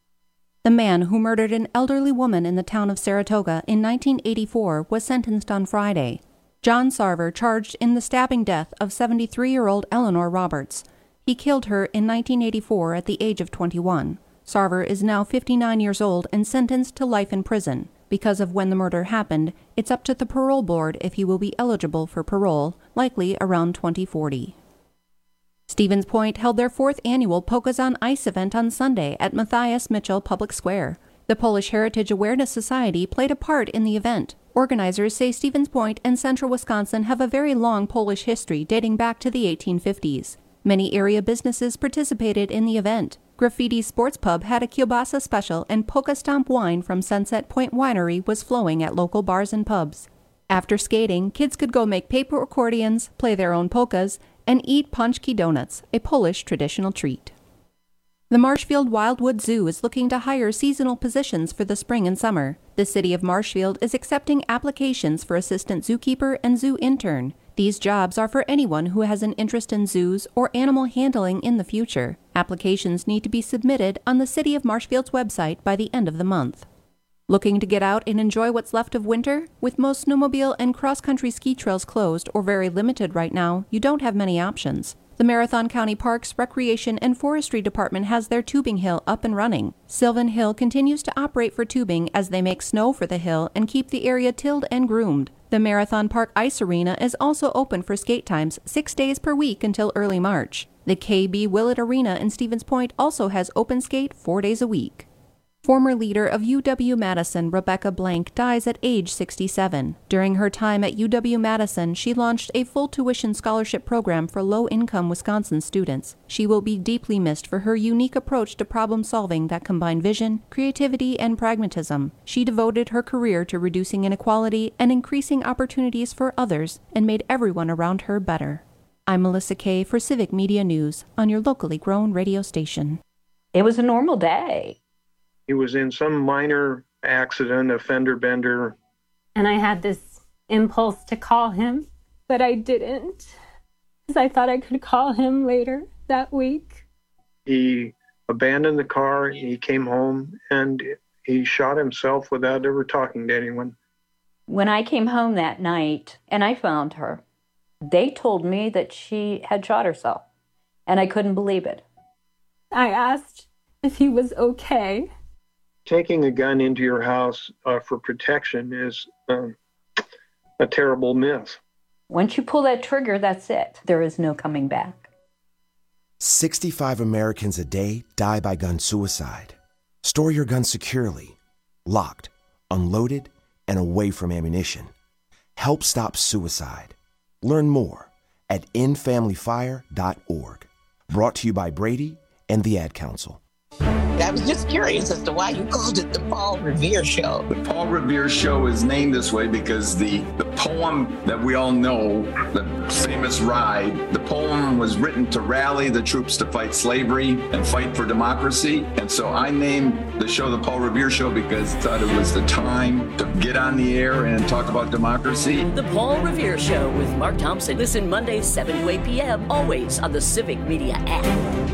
The man who murdered an elderly woman in the town of Saratoga in nineteen eighty-four was sentenced on Friday. John Sarver charged in the stabbing death of seventy-three-year-old Eleanor Roberts. He killed her in nineteen eighty-four at the age of twenty-one. Sarver is now fifty-nine years old and sentenced to life in prison. Because of when the murder happened, it's up to the parole board if he will be eligible for parole, likely around twenty forty. Stevens Point held their fourth annual Polkas on Ice event on Sunday at Matthias Mitchell Public Square. The Polish Heritage Awareness Society played a part in the event. Organizers say Stevens Point and central Wisconsin have a very long Polish history dating back to the eighteen fifties. Many area businesses participated in the event. Graffiti Sports Pub had a kielbasa special, and Polka Stomp wine from Sunset Point Winery was flowing at local bars and pubs. After skating, kids could go make paper accordions, play their own polkas, and eat paczki donuts, a Polish traditional treat. The Marshfield Wildwood Zoo is looking to hire seasonal positions for the spring and summer. The city of Marshfield is accepting applications for assistant zookeeper and zoo intern. These jobs are for anyone who has an interest in zoos or animal handling in the future. Applications need to be submitted on the City of Marshfield's website by the end of the month. Looking to get out and enjoy what's left of winter? With most snowmobile and cross-country ski trails closed or very limited right now, you don't have many options. The Marathon County Parks, Recreation, and Forestry Department has their tubing hill up and running. Sylvan Hill continues to operate for tubing as they make snow for the hill and keep the area tilled and groomed. The Marathon Park Ice Arena is also open for skate times six days per week until early March. The K B Willett Arena in Stevens Point also has open skate four days a week. Former leader of U W-Madison, Rebecca Blank, dies at age sixty-seven. During her time at U W-Madison, she launched a full tuition scholarship program for low-income Wisconsin students. She will be deeply missed for her unique approach to problem-solving that combined vision, creativity, and pragmatism. She devoted her career to reducing inequality and increasing opportunities for others and made everyone around her better. I'm Melissa Kay for Civic Media News on your locally grown radio station. It was a normal day. He was in some minor accident, a fender bender. And I had this impulse to call him, but I didn't, because I thought I could call him later that week. He abandoned the car, he came home, and he shot himself without ever talking to anyone. When I came home that night and I found her, they told me that she had shot herself, and I couldn't believe it. I asked if he was okay. Taking a gun into your house uh, for protection is um, a terrible myth. Once you pull that trigger, that's it. There is no coming back. sixty-five Americans a day die by gun suicide. Store your gun securely, locked, unloaded, and away from ammunition. Help stop suicide. Learn more at end family fire dot org. Brought to you by Brady and the Ad Council. I was just curious as to why you called it the Paul Revere Show. The Paul Revere Show is named this way because the, the poem that we all know, the famous ride, the poem was written to rally the troops to fight slavery and fight for democracy. And so I named the show the Paul Revere Show because I thought it was the time to get on the air and talk about democracy. The Paul Revere Show with Mark Thompson. Listen Mondays, seven to eight p.m., always on the Civic Media app.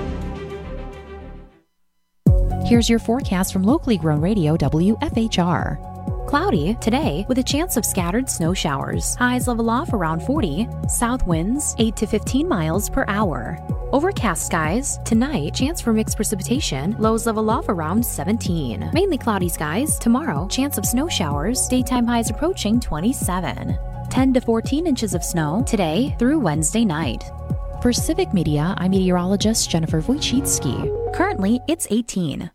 Here's your forecast from locally grown radio W F H R. Cloudy today with a chance of scattered snow showers. Highs level off around forty. South winds eight to fifteen miles per hour. Overcast skies tonight. Chance for mixed precipitation. Lows level off around seventeen. Mainly cloudy skies tomorrow. Chance of snow showers. Daytime highs approaching twenty-seven. ten to fourteen inches of snow today through Wednesday night. For Civic Media, I'm meteorologist Jennifer Wojcicki. Currently, it's eighteen.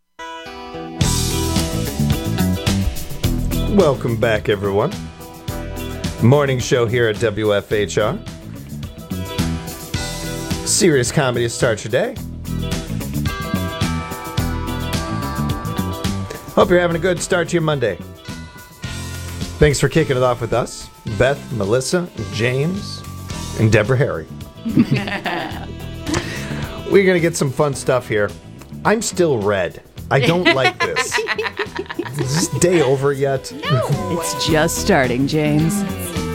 Welcome back, everyone. Morning show here at W F H R. Serious comedy to start your day. Hope you're having a good start to your Monday. Thanks for kicking it off with us, Beth, Melissa, James, and Deborah Harry. We're going to get some fun stuff here. I'm still red. I don't like this. Is this day over yet? No. It's just starting, James.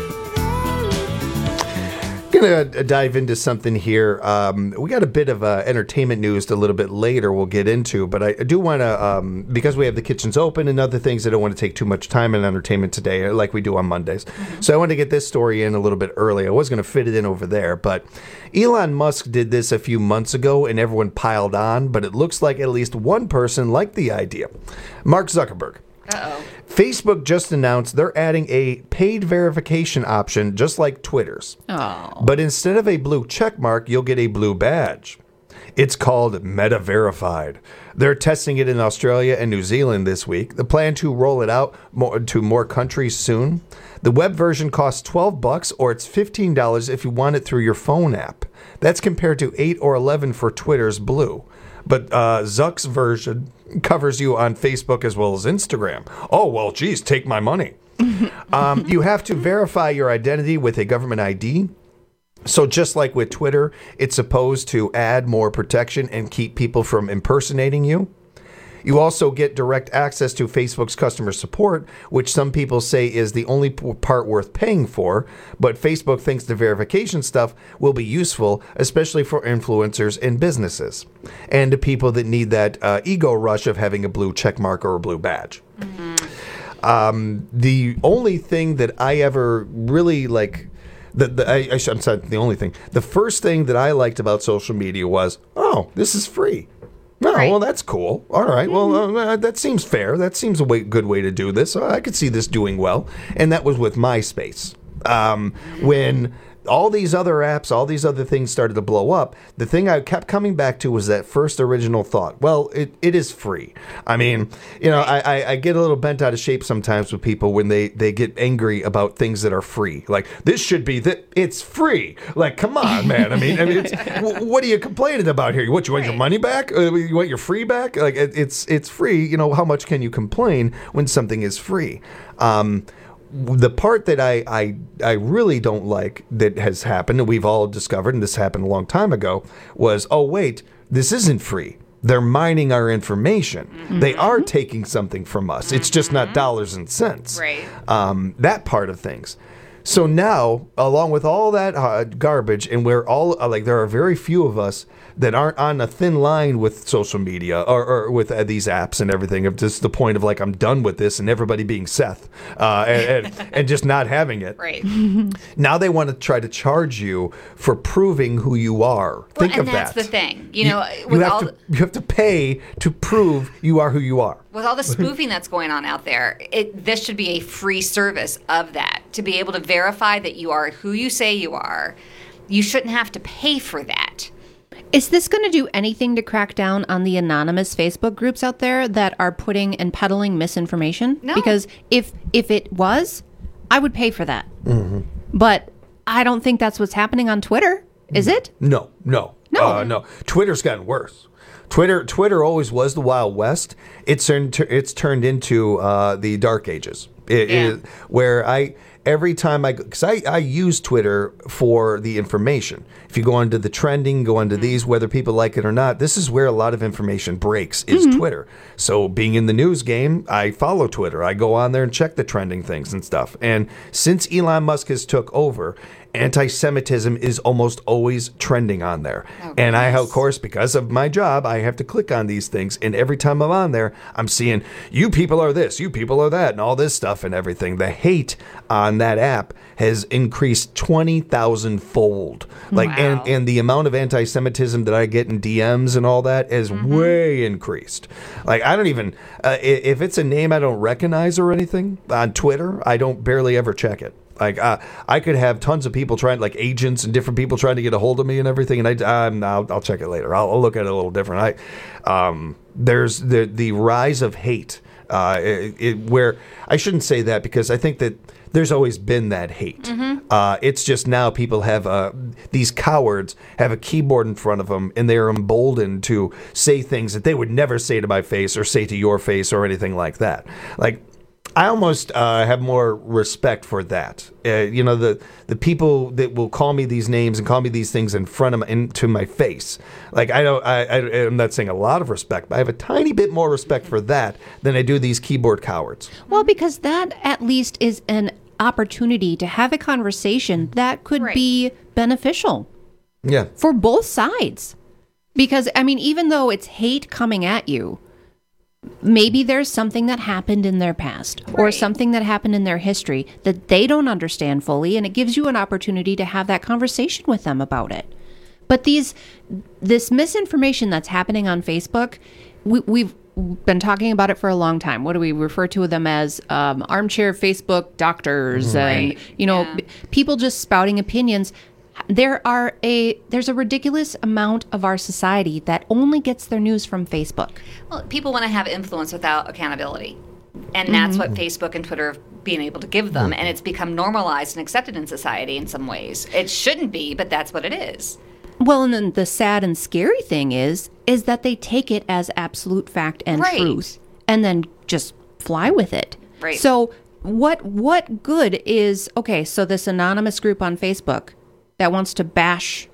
Gonna dive into something here. Um, we got a bit of uh, entertainment news a little bit later we'll get into, but I, I do want to, um, because we have the kitchens open and other things, I don't want to take too much time in entertainment today like we do on Mondays. Mm-hmm. So I wanted to get this story in a little bit early. I was going to fit it in over there, but Elon Musk did this a few months ago and everyone piled on, but it looks like at least one person liked the idea. Mark Zuckerberg. Uh-oh. Facebook just announced they're adding a paid verification option just like Twitter's. Oh. But instead of a blue check mark, you'll get a blue badge. It's called Meta Verified. They're testing it in Australia and New Zealand this week. The plan to roll it out more, to more countries soon. The web version costs twelve bucks, or it's fifteen dollars if you want it through your phone app. That's compared to eight or eleven for Twitter's Blue. But uh, Zuck's version covers you on Facebook as well as Instagram. Oh, well, geez, take my money. um, you have to verify your identity with a government I D. So just like with Twitter, it's supposed to add more protection and keep people from impersonating you. You also get direct access to Facebook's customer support, which some people say is the only part worth paying for. But Facebook thinks the verification stuff will be useful, especially for influencers and businesses, and to people that need that uh, ego rush of having a blue check mark or a blue badge. Mm-hmm. Um, the only thing that I ever really like, the, the, I, I, I'm sorry, the only thing, the first thing that I liked about social media was, oh, this is free. Oh, right. Well, that's cool. All right. Well, uh, that seems fair. That seems a way, good way to do this. Uh, I could see this doing well. And that was with MySpace. Um, when all these other apps, all these other things started to blow up, the thing I kept coming back to was that first original thought. Well, it, it is free. I mean, you know, I, I, I get a little bent out of shape sometimes with people when they, they get angry about things that are free. Like, this should be, that it's free. Like, come on, man. I mean, I mean it's, w- what are you complaining about here? What, you want your money back? Uh, you want your free back? Like, it, it's, it's free. You know, how much can you complain when something is free? Um, The part that I, I I really don't like that has happened, and we've all discovered, and this happened a long time ago, was, oh, wait, this isn't free. They're mining our information. Mm-hmm. They are taking something from us. Mm-hmm. It's just not dollars and cents. Right. Um, that part of things. So now, along with all that uh, garbage, and we're all, uh, like, there are very few of us that aren't on a thin line with social media or, or with uh, these apps and everything, of just the point of, like, I'm done with this, and everybody being Seth uh, and, and, and just not having it. Right. Now they want to try to charge you for proving who you are. Well, Think and of that's that. the thing. You know, you, with you have all to you have to pay to prove you are who you are. With all the spoofing that's going on out there, it, this should be a free service of that. To be able to verify that you are who you say you are, you shouldn't have to pay for that. Is this going to do anything to crack down on the anonymous Facebook groups out there that are putting and peddling misinformation? No. Because if if it was, I would pay for that. Mm-hmm. But I don't think that's what's happening on Twitter, is it? No, no, No. uh, no. Twitter's gotten worse. Twitter, Twitter always was the Wild West. It's turned, it's turned into uh, the Dark Ages, it, Yeah. it- where I every time I, because I, I use Twitter for the information. If you go onto the trending, go onto these, whether people like it or not, this is where a lot of information breaks, is Twitter. So being in the news game, I follow Twitter. I go on there and check the trending things and stuff. And since Elon Musk has took over, anti-Semitism is almost always trending on there. And I, of course, because of my job, I have to click on these things. And every time I'm on there, I'm seeing, you people are this, you people are that, and all this stuff and everything. The hate on that app has increased twenty thousand fold. Like, and, and the amount of anti-Semitism that I get in D Ms and all that has way increased. Like, I don't even, uh, i- if it's a name I don't recognize or anything on Twitter, I don't barely ever check it. Like, uh, I could have tons of people trying, like agents and different people trying to get a hold of me and everything, and I, um, I'll, I'll check it later. I'll, I'll look at it a little different. I, um, there's the the rise of hate, uh, it, it, where I shouldn't say that because I think that there's always been that hate. Mm-hmm. Uh, it's just now people have uh, these cowards have a keyboard in front of them, and they're emboldened to say things that they would never say to my face or say to your face or anything like that. Like, I almost uh, have more respect for that. Uh, you know, the the people that will call me these names and call me these things in front of my, into my face. Like, I don't. I, I, I'm not saying a lot of respect, but I have a tiny bit more respect for that than I do these keyboard cowards. Well, because that at least is an opportunity to have a conversation that could be beneficial Yeah. for both sides. Because, I mean, even though it's hate coming at you, maybe there's something that happened in their past or something that happened in their history that they don't understand fully, and it gives you an opportunity to have that conversation with them about it. But these this misinformation that's happening on Facebook, we, we've been talking about it for a long time. What do we refer to them as? Um, armchair Facebook doctors, and you know, b- people just spouting opinions. There are a there's a ridiculous amount of our society that only gets their news from Facebook. Well, people want to have influence without accountability. And that's Mhm. what Facebook and Twitter have been able to give them. And it's become normalized and accepted in society in some ways. It shouldn't be, but that's what it is. Well, and then the sad and scary thing is, is that they take it as absolute fact and Right. truth, and then just fly with it. Right. So, what what good is okay? So this anonymous group on Facebook that wants to bash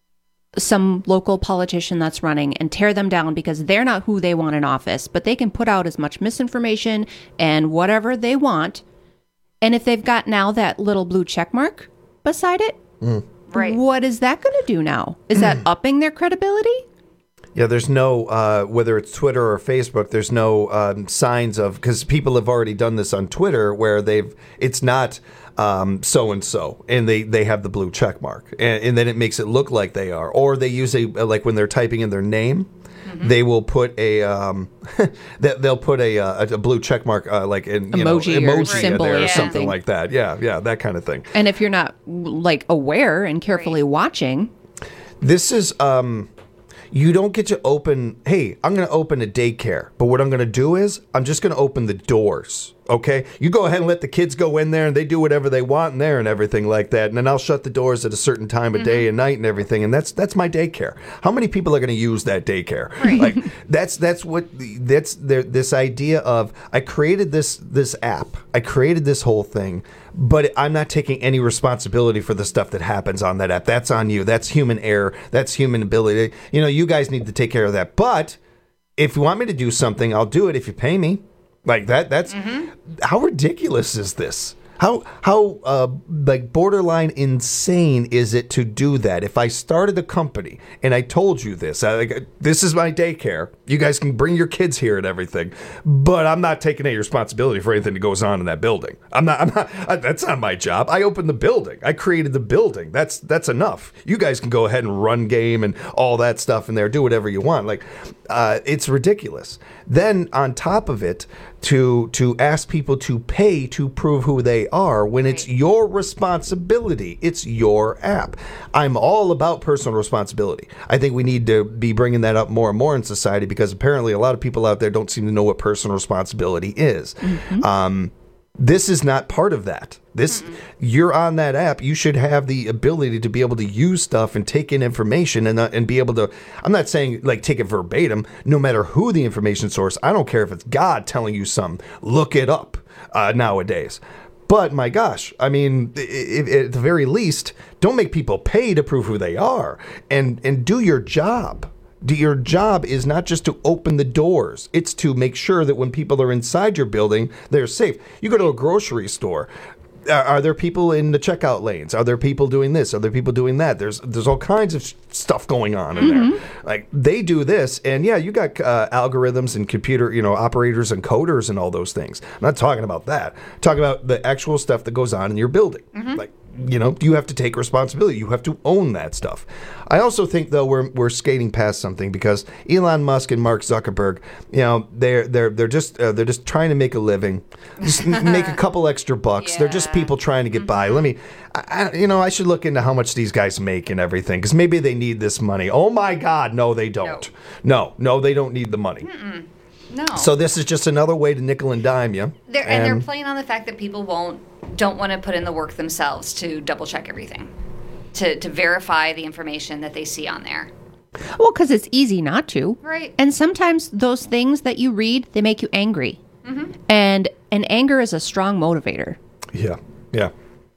some local politician that's running and tear them down because they're not who they want in office, but they can put out as much misinformation and whatever they want. And if they've got now that little blue check mark beside it, right. what is that going to do now? Is that upping their credibility? Yeah, there's no, uh, whether it's Twitter or Facebook, there's no um, signs of, because people have already done this on Twitter where they've, it's not um, so-and-so, and they, they have the blue check mark, and, and then it makes it look like they are. Or they use a, like when they're typing in their name, they will put a, um, that they'll put a, a, a blue check mark, uh, like in, you Emoji know, or emoji symbol there or or something something. like that. Yeah, yeah, that kind of thing. And if you're not like aware and carefully watching, This is, um, you don't get to open, hey, I'm going to open a daycare, but what I'm going to do is I'm just going to open the doors, okay? You go ahead and let the kids go in there and they do whatever they want in there and everything like that, and then I'll shut the doors at a certain time of day and night and everything, and that's that's my daycare. How many people are going to use that daycare? Like, that's that's what, the- that's the, this idea of, I created this this app, I created this whole thing, but I'm not taking any responsibility for the stuff that happens on that app. That's on you. That's human error. That's human ability. You know, you guys need to take care of that. But if you want me to do something, I'll do it if you pay me. Like that. That's how ridiculous is this? How how uh, like borderline insane is it to do that? If I started a company and I told you this, I, like, this is my daycare. You guys can bring your kids here and everything, but I'm not taking any responsibility for anything that goes on in that building. I'm not. I'm not. Uh, that's not my job. I opened the building. I created the building. That's that's enough. You guys can go ahead and run game and all that stuff in there. Do whatever you want. Like, uh, it's ridiculous. Then on top of it, to to ask people to pay to prove who they are when it's your responsibility. It's your app. I'm all about personal responsibility. I think we need to be bringing that up more and more in society because apparently a lot of people out there don't seem to know what personal responsibility is. Um, This is not part of that. This, mm-hmm. You're on that app. You should have the ability to be able to use stuff and take in information and uh, and be able to. I'm not saying like take it verbatim. No matter who the information source, I don't care if it's God telling you something. Look it up uh, nowadays. But my gosh, I mean, it, it, at the very least, don't make people pay to prove who they are, and and do your job. Do your job is not just to open the doors. It's to make sure that when people are inside your building, they're safe. You go to a grocery store. Are, are there people in the checkout lanes? Are there people doing this? Are there people doing that? There's there's all kinds of stuff going on in mm-hmm. there. Like they do this, and yeah, you got uh, algorithms and computer, you know, operators and coders and all those things. I'm not talking about that. I'm talking about the actual stuff that goes on in your building. Mm-hmm. Like, you know, you have to take responsibility. You have to own that stuff. I also think, though, we're we're skating past something because Elon Musk and Mark Zuckerberg, you know, they're they're they're just uh, they're just trying to make a living, just make a couple extra bucks. Yeah. They're just people trying to get mm-hmm. by. Let me, I, I, you know, I should look into how much these guys make and everything because maybe they need this money. Oh my God, no, they don't. No, no, no they don't need the money. Mm-mm. No. So this is just another way to nickel and dime you. They're, and, and they're playing on the fact that people won't don't want to put in the work themselves to double check everything, to to verify the information that they see on there. Well, because it's easy not to. Right. And sometimes those things that you read, they make you angry. Mm-hmm. And and anger is a strong motivator. Yeah. Yeah.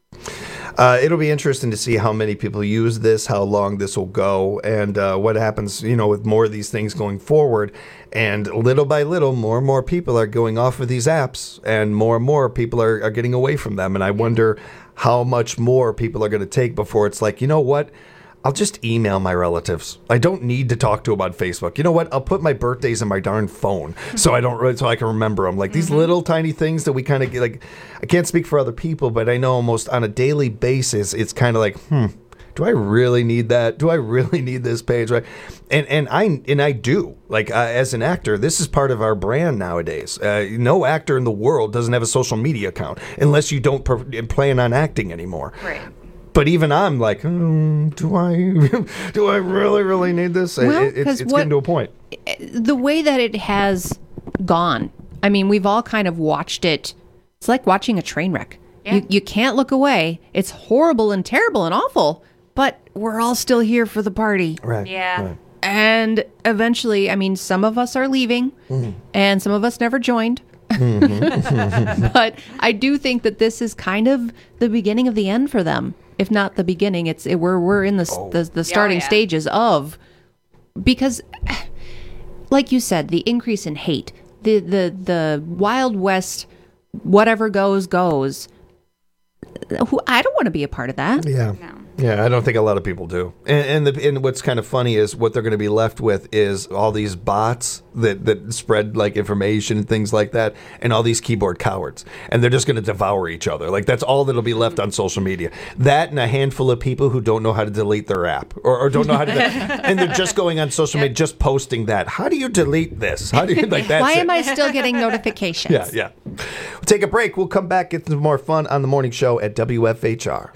Uh, it'll be interesting to see how many people use this, how long this will go, and uh, what happens, you know, with more of these things going forward. And little by little, more and more people are going off of these apps, and more and more people are, are getting away from them. And I wonder how much more people are going to take before it's like, you know what? I'll just email my relatives. I don't need to talk to them on Facebook. You know what? I'll put my birthdays in my darn phone so I don't so I can remember them. Like these mm-hmm. little tiny things that we kind of get. Like I can't speak for other people, but I know almost on a daily basis, it's kind of like, hmm, do I really need that? Do I really need this page? Right? And and I and I do. Like uh, as an actor, this is part of our brand nowadays. Uh, no actor in the world doesn't have a social media account unless you don't per- plan on acting anymore. Right. But even I'm like, mm, do I do I really, really need this? Well, it, it's it's what, getting to a point. The way that it has gone, I mean, we've all kind of watched it. It's like watching a train wreck. Yeah. You, you can't look away. It's horrible and terrible and awful, but we're all still here for the party. Right. Yeah. Right. And eventually, I mean, some of us are leaving, mm. and some of us never joined. Mm-hmm. But I do think that this is kind of the beginning of the end for them. If not the beginning, it's it, we're we're in the oh. the, the starting yeah, yeah. stages of, because, like you said, the increase in hate, the the the Wild West, whatever goes goes. Who I don't want to be a part of that. Yeah. No. Yeah, I don't think a lot of people do. And and, the, and what's kind of funny is what they're going to be left with is all these bots that, that spread like information and things like that, and all these keyboard cowards. And they're just going to devour each other. Like that's all that'll be left on social media. That and a handful of people who don't know how to delete their app or, or don't know how to, de- and they're just going on social media, just posting that. How do you delete this? How do you like that? Why am I still getting notifications? Yeah, yeah. We'll take a break. We'll come back, get some more fun on the morning show at W F H R.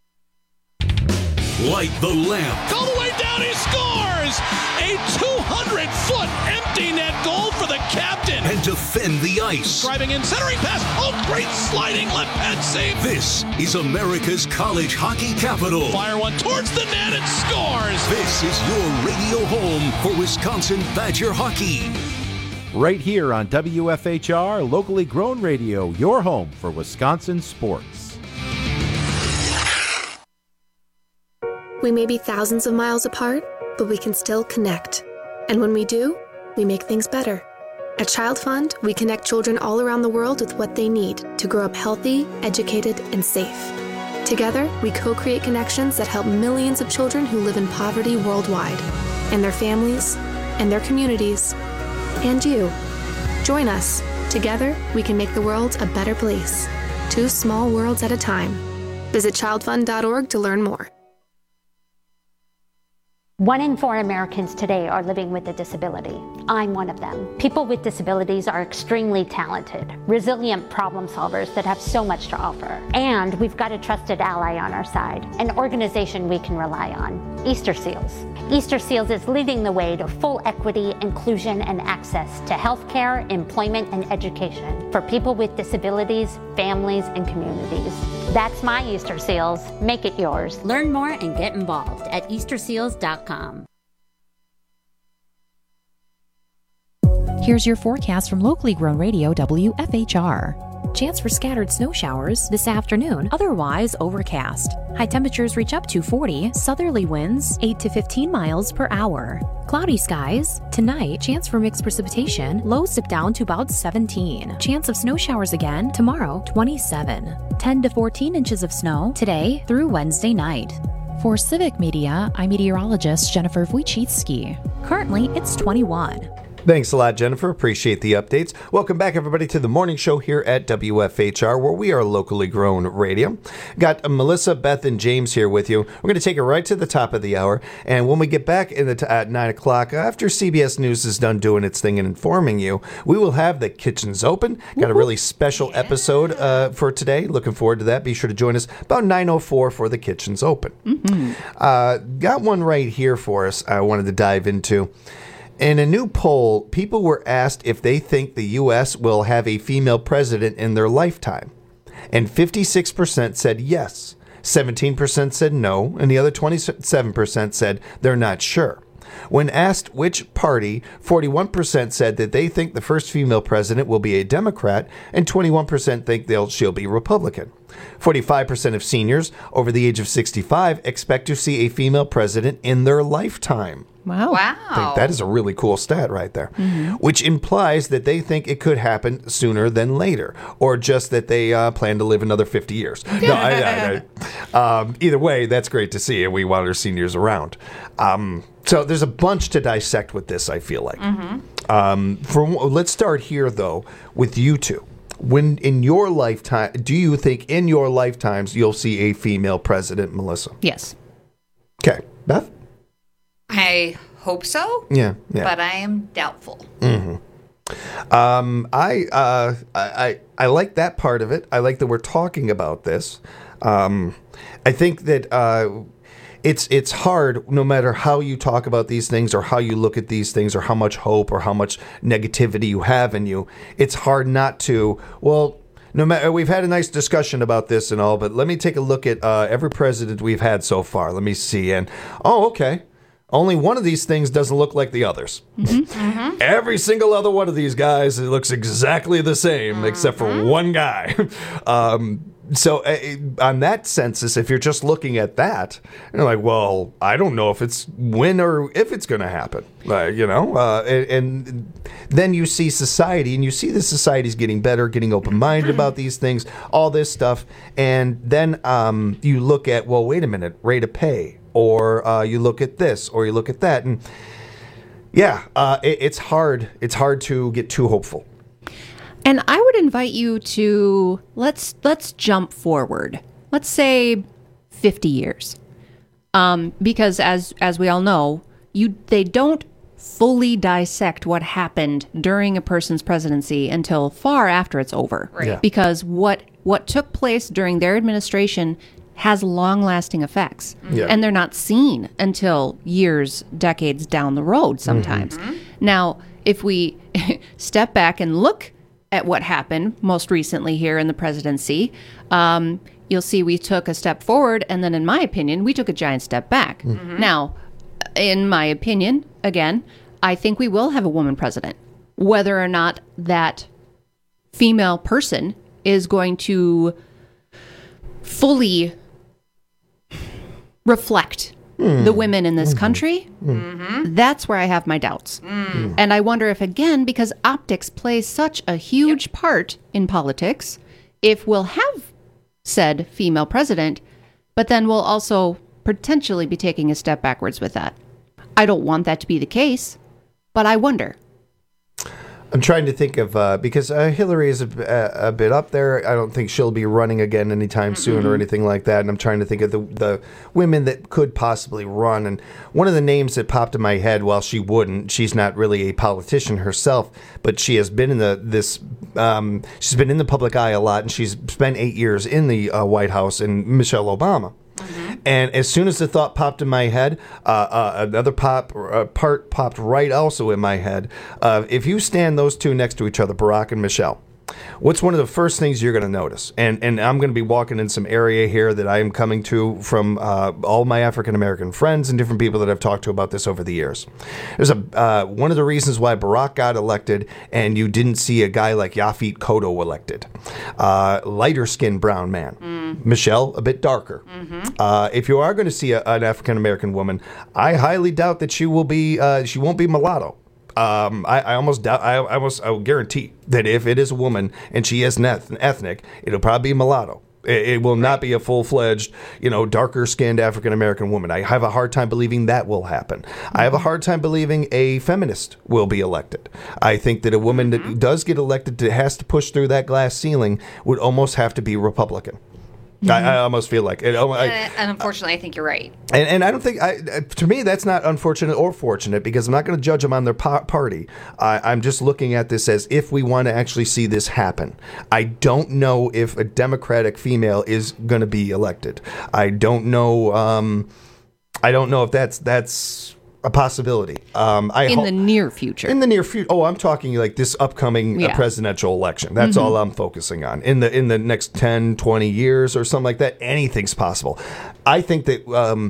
Light the lamp. All the way down, he scores! A two hundred foot empty net goal for the captain. And defend the ice. Driving in, centering pass. Oh, great sliding left pad save. This is America's college hockey capital. Fire one towards the net and scores. This is your radio home for Wisconsin Badger hockey. Right here on W F H R, locally grown radio, your home for Wisconsin sports. We may be thousands of miles apart, but we can still connect. And when we do, we make things better. At Child Fund, we connect children all around the world with what they need to grow up healthy, educated, and safe. Together, we co-create connections that help millions of children who live in poverty worldwide, and their families, and their communities, and you. Join us. Together, we can make the world a better place. Two small worlds at a time. Visit child fund dot org to learn more. One in four Americans today are living with a disability. I'm one of them. People with disabilities are extremely talented, resilient problem solvers that have so much to offer. And we've got a trusted ally on our side, an organization we can rely on, Easter Seals. Easter Seals is leading the way to full equity, inclusion, and access to healthcare, employment, and education for people with disabilities, families, and communities. That's my Easter Seals. Make it yours. Learn more and get involved at easter seals dot com. Here's your forecast from locally grown radio W F H R. Chance for scattered snow showers this afternoon, otherwise overcast. High temperatures reach up to forty, southerly winds eight to fifteen miles per hour. Cloudy skies. Tonight, chance for mixed precipitation, lows dip down to about seventeen. Chance of snow showers again tomorrow, twenty-seven. ten to fourteen inches of snow today through Wednesday night. For Civic Media, I'm meteorologist Jennifer Wojcicki. Currently, it's twenty-one. Thanks a lot, Jennifer. Appreciate the updates. Welcome back, everybody, to the morning show here at W F H R, where we are locally grown radio. Got Melissa, Beth, and James here with you. We're going to take it right to the top of the hour, and when we get back in the t- at nine o'clock, after C B S News is done doing its thing and informing you, we will have the kitchens open. Got a really special yeah. episode uh, for today. Looking forward to that. Be sure to join us about nine oh four for the kitchens open. Mm-hmm. Uh, got one right here for us I wanted to dive into. In a new poll, people were asked if they think the U S will have a female president in their lifetime. And fifty-six percent said yes, seventeen percent said no, and the other twenty-seven percent said they're not sure. When asked which party, forty-one percent said that they think the first female president will be a Democrat, and twenty-one percent think they'll she'll be Republican. forty-five percent of seniors over the age of sixty-five expect to see a female president in their lifetime. Wow. Wow. I think that is a really cool stat right there, mm-hmm. which implies that they think it could happen sooner than later, or just that they uh, plan to live another fifty years. No, I, I, I, um, either way, that's great to see, and we want our seniors around. Um, so there's a bunch to dissect with this, I feel like. Mm-hmm. Um, from, let's start here, though, with you two. When in your lifetime, do you think in your lifetimes you'll see a female president, Melissa? Yes. Okay. Beth? I hope so. Yeah, yeah. But I am doubtful. Mm-hmm. Um, I, uh, I, I, I like that part of it. I like that we're talking about this. Um, I think that uh, it's it's hard, no matter how you talk about these things or how you look at these things or how much hope or how much negativity you have in you. It's hard not to, well, no matter, we've had a nice discussion about this and all, but let me take a look at uh, every president we've had so far. Let me see. And, oh, okay. Only one of these things doesn't look like the others. Mm-hmm. Mm-hmm. Every single other one of these guys, it looks exactly the same, mm-hmm. except for one guy. um, so uh, on that census, if you're just looking at that, you're like, well, I don't know if it's when or if it's going to happen. Uh, you know, uh, and, and then you see society, and you see the society's getting better, getting open-minded about these things, all this stuff. And then um, you look at, well, wait a minute, rate of pay. Or uh, you look at this, or you look at that, and yeah, uh, it, it's hard. It's hard to get too hopeful. And I would invite you to let's let's jump forward. Let's say fifty years, um, because as as we all know, you they don't fully dissect what happened during a person's presidency until far after it's over. Right. Yeah. Because what what took place during their administration has long-lasting effects. Yeah. And they're not seen until years, decades down the road sometimes. Mm-hmm. Now, if we step back and look at what happened most recently here in the presidency, um, you'll see we took a step forward, and then in my opinion, we took a giant step back. Mm-hmm. Now, in my opinion, again, I think we will have a woman president. Whether or not that female person is going to fully reflect mm. the women in this mm-hmm. country, mm-hmm. that's where I have my doubts. Mm. And I wonder if, again, because optics plays such a huge yep. part in politics, if we'll have said female president, but then we'll also potentially be taking a step backwards with that. I don't want that to be the case, but I wonder. I'm trying to think of, uh, because uh, Hillary is a, a, a bit up there. I don't think she'll be running again anytime soon mm-hmm. or anything like that. And I'm trying to think of the, the women that could possibly run. And one of the names that popped in my head, while she wouldn't, she's not really a politician herself, but she has been in the this, um, she's been in the public eye a lot, and she's spent eight years in the uh, White House, and Michelle Obama. Mm-hmm. And as soon as the thought popped in my head, uh, uh, another pop uh, part popped right also in my head. Uh, if you stand those two next to each other, Barack and Michelle, what's one of the first things you're going to notice? And and I'm going to be walking in some area here that I am coming to from uh, all my African-American friends and different people that I've talked to about this over the years. There's a uh, one of the reasons why Barack got elected and you didn't see a guy like Yaphet Kotto elected. Uh, lighter-skinned brown man. Mm. Michelle, a bit darker. Mm-hmm. Uh, if you are going to see a, an African-American woman, I highly doubt that she will be. Uh, she won't be mulatto. Um, I, I almost doubt, I, I almost, I will guarantee that if it is a woman and she is an ethnic, it'll probably be mulatto. It, it will not be a full-fledged, you know, darker-skinned African-American woman. I have a hard time believing that will happen. Mm-hmm. I have a hard time believing a feminist will be elected. I think that a woman mm-hmm. that does get elected that has to push through that glass ceiling would almost have to be Republican. Mm-hmm. I, I almost feel like it. I, and unfortunately, I think you're right. And, and I don't think, I, to me, that's not unfortunate or fortunate, because I'm not going to judge them on their pa- party. Uh, I'm just looking at this as if we want to actually see this happen. I don't know if a Democratic female is going to be elected. I don't know. Um, I don't know if that's that's. a possibility. Um, I in ho- the near future. In the near future. Oh, I'm talking like this upcoming yeah. uh, presidential election. That's mm-hmm. all I'm focusing on. In the in the next ten, twenty years or something like that, anything's possible. I think that um,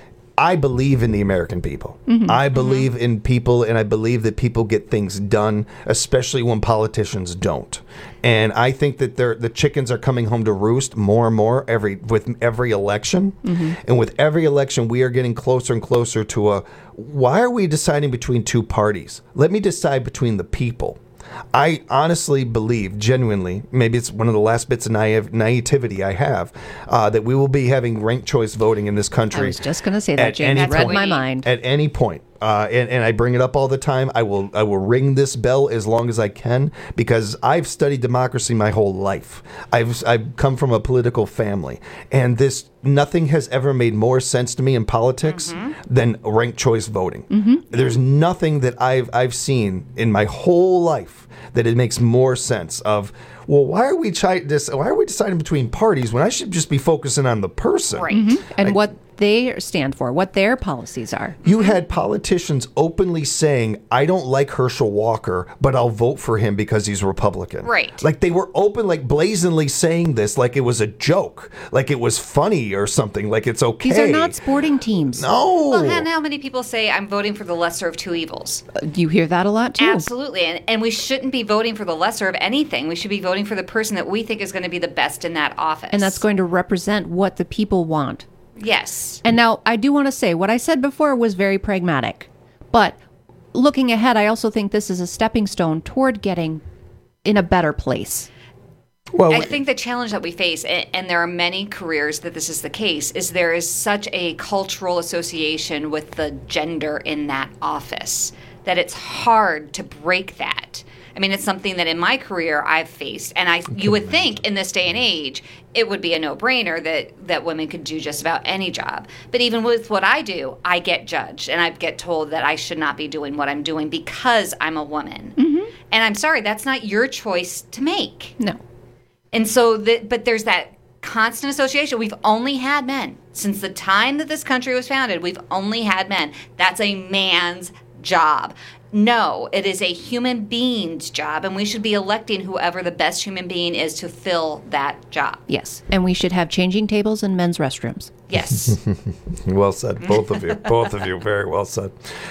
I believe in the American people. Mm-hmm. I believe mm-hmm. in people, and I believe that people get things done, especially when politicians don't. And I think that they're, the chickens are coming home to roost more and more every with every election. Mm-hmm. And with every election, we are getting closer and closer to a, why are we deciding between two parties? Let me decide between the people. I honestly believe, genuinely, maybe it's one of the last bits of naive, naivety I have, uh, that we will be having ranked choice voting in this country. I was just going to say that, James. You read my mind. At any point. Uh, and, and I bring it up all the time. I will I will ring this bell as long as I can, because I've studied democracy my whole life. I've I've come from a political family, and this nothing has ever made more sense to me in politics mm-hmm. than ranked choice voting. Mm-hmm. There's nothing that I've I've seen in my whole life that it makes more sense of. Well, why are we try- this? Why are we deciding between parties when I should just be focusing on the person? Right. Mm-hmm. And I, what they stand for, what their policies are. You had politicians openly saying, I don't like Herschel Walker, but I'll vote for him because he's Republican. Right. Like they were open, like blazingly saying this like it was a joke, like it was funny or something, like it's okay. These are not sporting teams. No. Well, and how many people say, I'm voting for the lesser of two evils? Uh, you hear that a lot too. Absolutely. And, and we shouldn't be voting for the lesser of anything. We should be voting for the person that we think is going to be the best in that office. And that's going to represent what the people want. Yes. And now I do want to say what I said before was very pragmatic, but looking ahead, I also think this is a stepping stone toward getting in a better place. Well, I think the challenge that we face, and there are many careers that this is the case, is there is such a cultural association with the gender in that office that it's hard to break that. I mean, it's something that in my career I've faced, and I you would think in this day and age it would be a no-brainer that, that women could do just about any job. But even with what I do, I get judged, and I get told that I should not be doing what I'm doing because I'm a woman. Mm-hmm. And I'm sorry, that's not your choice to make. No. And so, the, but there's that constant association. We've only had men. Since the time that this country was founded, we've only had men. That's a man's job. No, it is a human being's job, and we should be electing whoever the best human being is to fill that job. Yes, and we should have changing tables in men's restrooms. Yes. Well said, both of you. Both of you, very well said.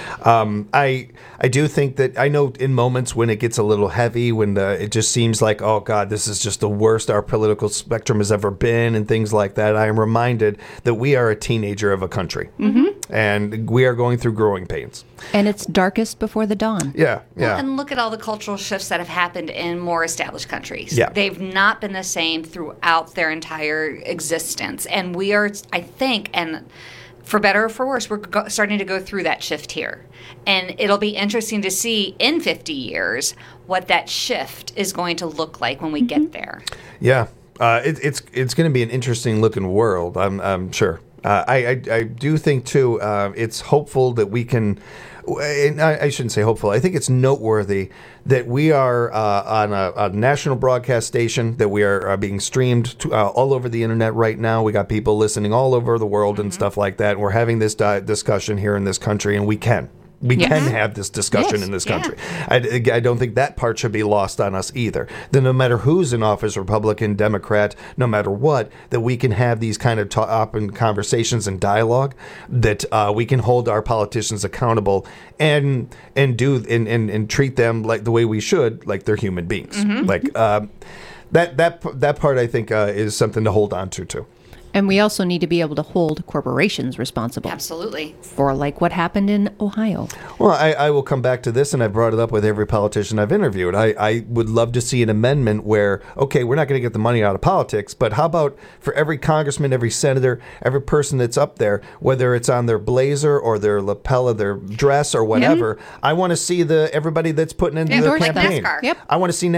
Um, I I do think that, I know in moments when it gets a little heavy, when the, it just seems like, oh God, this is just the worst our political spectrum has ever been and things like that, I am reminded that we are a teenager of a country. Mm-hmm. And we are going through growing pains. And it's darkest before the dawn. Yeah, yeah. Well, and look at all the cultural shifts that have happened in more established countries. Yeah. They've not been the same throughout their entire existence. And we are, I think, and for better or for worse, we're go- starting to go through that shift here. And it'll be interesting to see in fifty years what that shift is going to look like when we mm-hmm. get there. Yeah, uh, it, it's it's going to be an interesting looking world, I'm, I'm sure. Uh, I, I, I do think, too, uh, it's hopeful that we can... And I, I shouldn't say hopeful. I think it's noteworthy that we are uh, on a, a national broadcast station, that we are, are being streamed to, uh, all over the internet right now. We got people listening all over the world mm-hmm. and stuff like that. And we're having this di- discussion here in this country, and we can. We yes. can have this discussion yes. in this country. Yeah. I, I don't think that part should be lost on us either. That no matter who's in office, Republican, Democrat, no matter what, that we can have these kind of ta- open conversations and dialogue, that uh, we can hold our politicians accountable and and do and, and, and treat them like the way we should, like they're human beings. Mm-hmm. Like uh, that that that part, I think, uh, is something to hold on to too. And we also need to be able to hold corporations responsible. Absolutely. For like what happened in Ohio. Well, I, I will come back to this, and I brought it up with every politician I've interviewed. I, I would love to see an amendment where, okay, we're not going to get the money out of politics, but how about for every congressman, every senator, every person that's up there, whether it's on their blazer or their lapel of their dress or whatever, mm-hmm. I want to see the everybody that's putting into yeah, the like campaign. NASCAR. Yep. I want to see